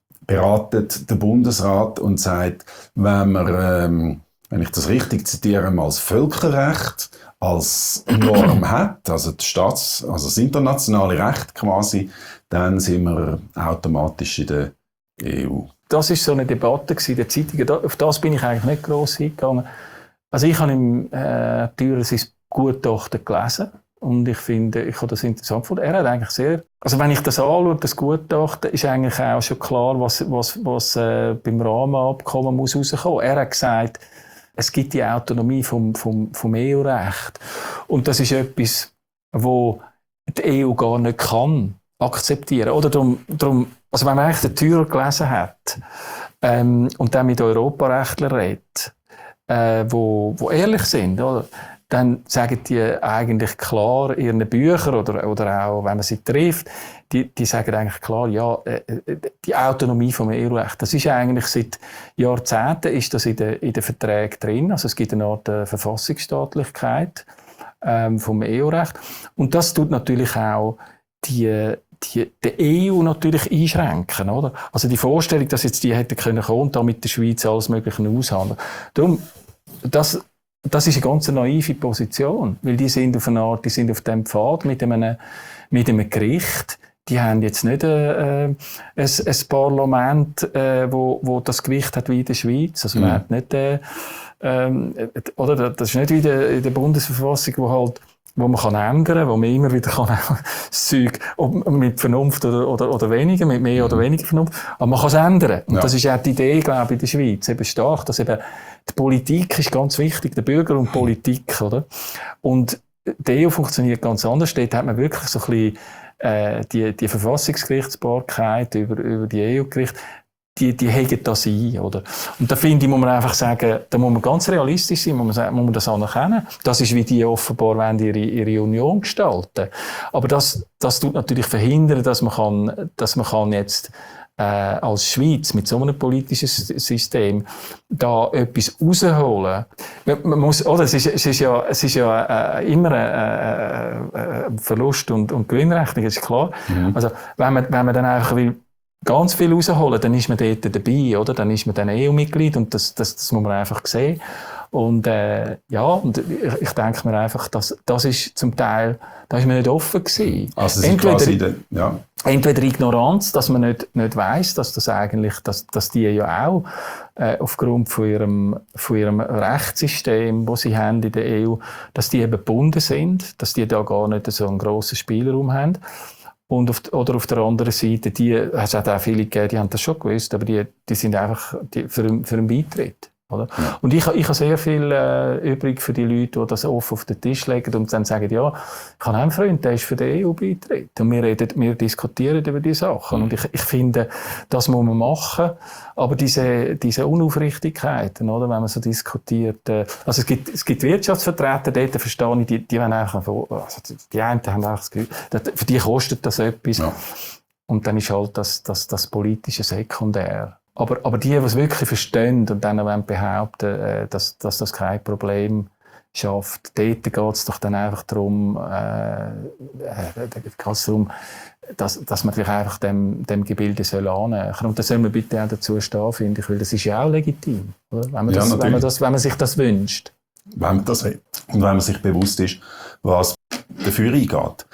beratet der Bundesrat und sagt, wenn man, ähm, wenn ich das richtig zitiere, mal das Völkerrecht als Norm hat, also das Staats-, also das internationale Recht quasi, dann sind wir automatisch in der E U. Das war so eine Debatte in den Zeitungen. Auf das bin ich eigentlich nicht gross eingegangen. Also ich habe im äh, Thürer sein Gutachten gelesen und ich finde, ich habe das interessant gefunden. Er hat eigentlich sehr, also wenn ich das anschaue, das Gutachten, ist eigentlich auch schon klar, was, was, was äh, beim Rahmenabkommen muss rauskommen. Er hat gesagt, es gibt die Autonomie vom, vom, vom E U-Recht und das ist etwas, wo die E U gar nicht kann akzeptieren. Oder darum, darum, also wenn man eigentlich den Thürer gelesen hat ähm, und dann mit Europarechtlern redet, Äh, wo, wo ehrlich sind, oder? Dann sagen die eigentlich klar in ihren Büchern oder, oder auch, wenn man sie trifft, die, die sagen eigentlich klar, ja, äh, die Autonomie vom E U-Recht, das ist eigentlich seit Jahrzehnten ist das in den in den Verträgen drin, also es gibt eine Art äh, Verfassungsstaatlichkeit ähm, vom E U-Recht und das tut natürlich auch die Die, die E U natürlich einschränken, oder? Also die Vorstellung, dass jetzt die hätten können kommen und da mit der Schweiz alles Mögliche aushandeln. Darum, das, das ist eine ganz naive Position, weil die sind auf eine Art, die sind auf dem Pfad mit einem, mit einem Gericht. Die haben jetzt nicht äh, ein, ein Parlament, äh, wo, wo das Gewicht hat wie in der Schweiz. Also man mhm. hat nicht, äh, äh, oder das ist nicht wie in der Bundesverfassung, wo halt wo man kann ändern, wo man immer wieder kann das Zeug, ob mit Vernunft oder, oder, oder weniger, mit mehr oder weniger Vernunft, aber man kann es ändern. Und ja. Das ist auch die Idee, glaube ich, in der Schweiz, eben stark, dass eben die Politik ist ganz wichtig, der Bürger und Politik, oder? Und die E U funktioniert ganz anders. Dort hat man wirklich so ein bisschen äh, die, die Verfassungsgerichtsbarkeit über, über die E U-Gerichte, die, die hegen das ein, oder? Und da finde ich, muss man einfach sagen, da muss man ganz realistisch sein, muss man, sagen, muss man das anerkennen. Das ist, wie die offenbar wollen, ihre, ihre Union gestalten. Aber das, das tut natürlich verhindern, dass man kann, dass man kann jetzt, äh, als Schweiz mit so einem politischen System da etwas rausholen. Man, man muss, oder? Es ist, es ist ja, es ist ja äh, immer ein äh, äh, Verlust und, und Gewinnrechnung, ist klar. Mhm. Also, wenn man, wenn man dann einfach will, ganz viel rausholen, dann ist man dort dabei, oder? Dann ist man dann E U-Mitglied und das, das, das muss man einfach sehen. Und äh, ja, und ich, ich denke mir einfach, dass, das ist zum Teil, da ist man nicht offen gewesen. Also entweder, quasi de, ja. entweder Ignoranz, dass man nicht, nicht weiss, dass das eigentlich, dass, dass die ja auch äh, aufgrund von ihrem, von ihrem Rechtssystem, das sie haben in der E U, dass die eben gebunden sind, dass die da gar nicht so einen grossen Spielraum haben. Und auf, oder auf der anderen Seite, die, es hat auch viele gegeben, die haben das schon gewusst, aber die, die sind einfach die, für, für einen Beitritt. Oder? Ja. Und ich, ich habe sehr viel äh, übrig für die Leute, die das offen auf den Tisch legen und dann sagen, ja, ich habe einen Freund, der ist für den E U-Beitritt. Und wir, reden, wir diskutieren über diese Sachen. Mhm. Und ich, ich finde, das muss man machen. Aber diese, diese Unaufrichtigkeiten, oder, wenn man so diskutiert, äh, also es gibt, es gibt Wirtschaftsvertreter, dort verstehe ich, die, die wollen einfach, also die einen haben einfach das Gefühl, für die kostet das etwas. Ja. Und dann ist halt das, das, das politische sekundär. Aber, aber die, die es wirklich verstehen und dann behaupten, äh, dass, dass das kein Problem schafft, dort geht es doch dann einfach darum, äh, äh, geht's darum dass, dass man sich einfach dem, dem Gebilde soll annähern soll. Und da soll man bitte auch dazu stehen, finde ich, weil das ist ja auch legitim, oder? Wenn, man das, ja, wenn, man das, wenn man sich das wünscht. Wenn man das will. Und wenn man sich bewusst ist, was dafür eingeht.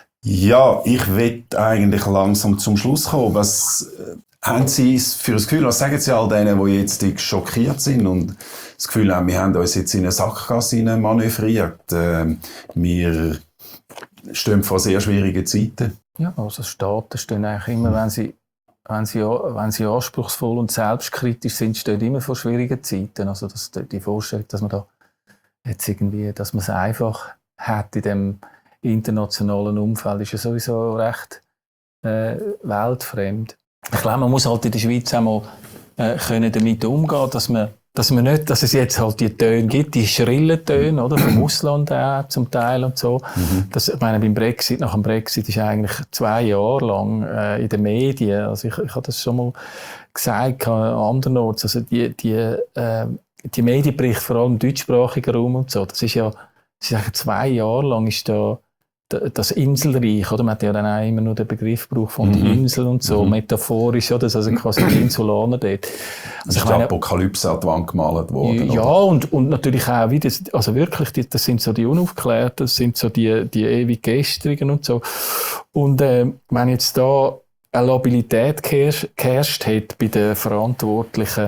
Ja, ich will eigentlich langsam zum Schluss kommen. Was äh, haben Sie für das Gefühl, was sagen Sie all denen, die jetzt schockiert sind und das Gefühl haben, wir haben uns jetzt in eine Sackgasse manövriert, äh, wir stehen vor sehr schwierigen Zeiten? Ja, also Staaten stehen eigentlich immer, wenn sie, wenn sie, wenn sie anspruchsvoll und selbstkritisch sind, stehen immer vor schwierigen Zeiten. Also das, die Vorstellung, dass man da jetzt irgendwie, dass man es einfach hat in dem internationalen Umfeld, ist ja sowieso recht äh, weltfremd. Ich glaube, man muss halt in der Schweiz auch mal äh, können damit umgehen, dass man, dass man nicht, dass es jetzt halt die Töne gibt, die schrillen Töne, oder, vom Ausland auch zum Teil und so. Mhm. Das, ich meine, beim Brexit, nach dem Brexit ist eigentlich zwei Jahre lang äh, in den Medien, also ich, ich habe das schon mal gesagt an anderen Orten, also die, die, äh, die Medienberichte, vor allem im deutschsprachigen Raum und so, das ist ja, das ist eigentlich zwei Jahre lang ist da das Inselreich, oder? Man hat ja dann auch immer nur den Begriff gebraucht von mhm. die Insel und so, mhm. metaphorisch, oder? Also quasi die Insulaner dort. Also ist die Apokalypse an die Wand gemalt worden, ja, und, und natürlich auch, wie das, also wirklich, die, das sind so die Unaufklärten, das sind so die, die ewig Gestrigen und so. Und, äh, wenn jetzt da eine Labilität geherrscht hätte bei den Verantwortlichen,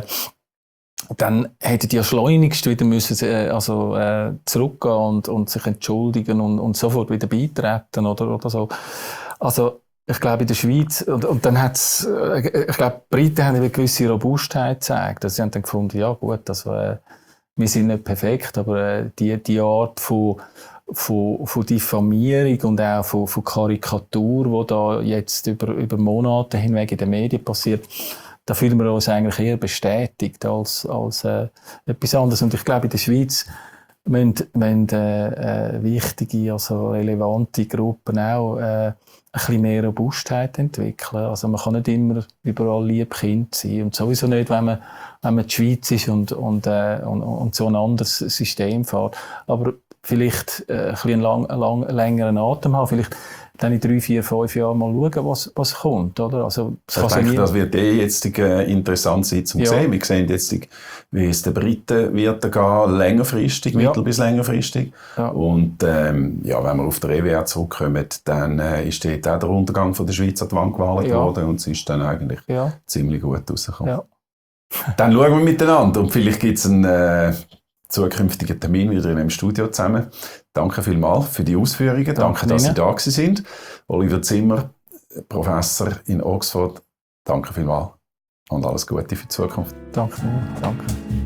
dann hätten die ja schleunigst wieder müssen, äh, also, äh, zurückgehen und, und sich entschuldigen und, und sofort wieder beitreten oder, oder so. Also, ich glaube, in der Schweiz, und, und dann hat's, äh, ich glaube, die Briten haben eine gewisse Robustheit gezeigt. Also, sie haben dann gefunden, ja gut, also, äh, wir sind nicht perfekt, aber äh, die, die Art von, von, von Diffamierung und auch von, von Karikatur, die da jetzt über, über Monate hinweg in den Medien passiert, da fühlen wir uns eigentlich eher bestätigt als, als äh, etwas anderes. Und ich glaube, in der Schweiz müssen, müssen äh, äh, wichtige, also relevante Gruppen auch äh, ein bisschen mehr Robustheit entwickeln. Also man kann nicht immer überall lieb Kind sein. Und sowieso nicht, wenn man, wenn man die Schweiz ist und, und, äh, und, und so ein anderes System fährt. Aber vielleicht äh, ein bisschen lang, lang, längeren Atem haben. Vielleicht dann in drei, vier, fünf Jahren mal schauen, was, was kommt, oder? Also, ich denke, das wird eh jetzt äh, interessant sein zum ja. sehen. Wir sehen jetzt, wie es den Briten wird gehen, längerfristig, ja. mittel- bis längerfristig. Ja. Und ähm, ja, wenn wir auf der E W R zurückkommen, dann äh, ist dort auch der Untergang von der Schweiz an die Wand gewählt ja. worden und es ist dann eigentlich ja. ziemlich gut rausgekommen. Ja. Dann schauen wir miteinander und vielleicht gibt es einen äh, zukünftigen Termin wieder in einem Studio zusammen. Danke vielmals für die Ausführungen. Danke, Danke dass Sie da gewesen sind. Oliver Zimmer, Professor in Oxford. Danke vielmals und alles Gute für die Zukunft. Danke. Danke.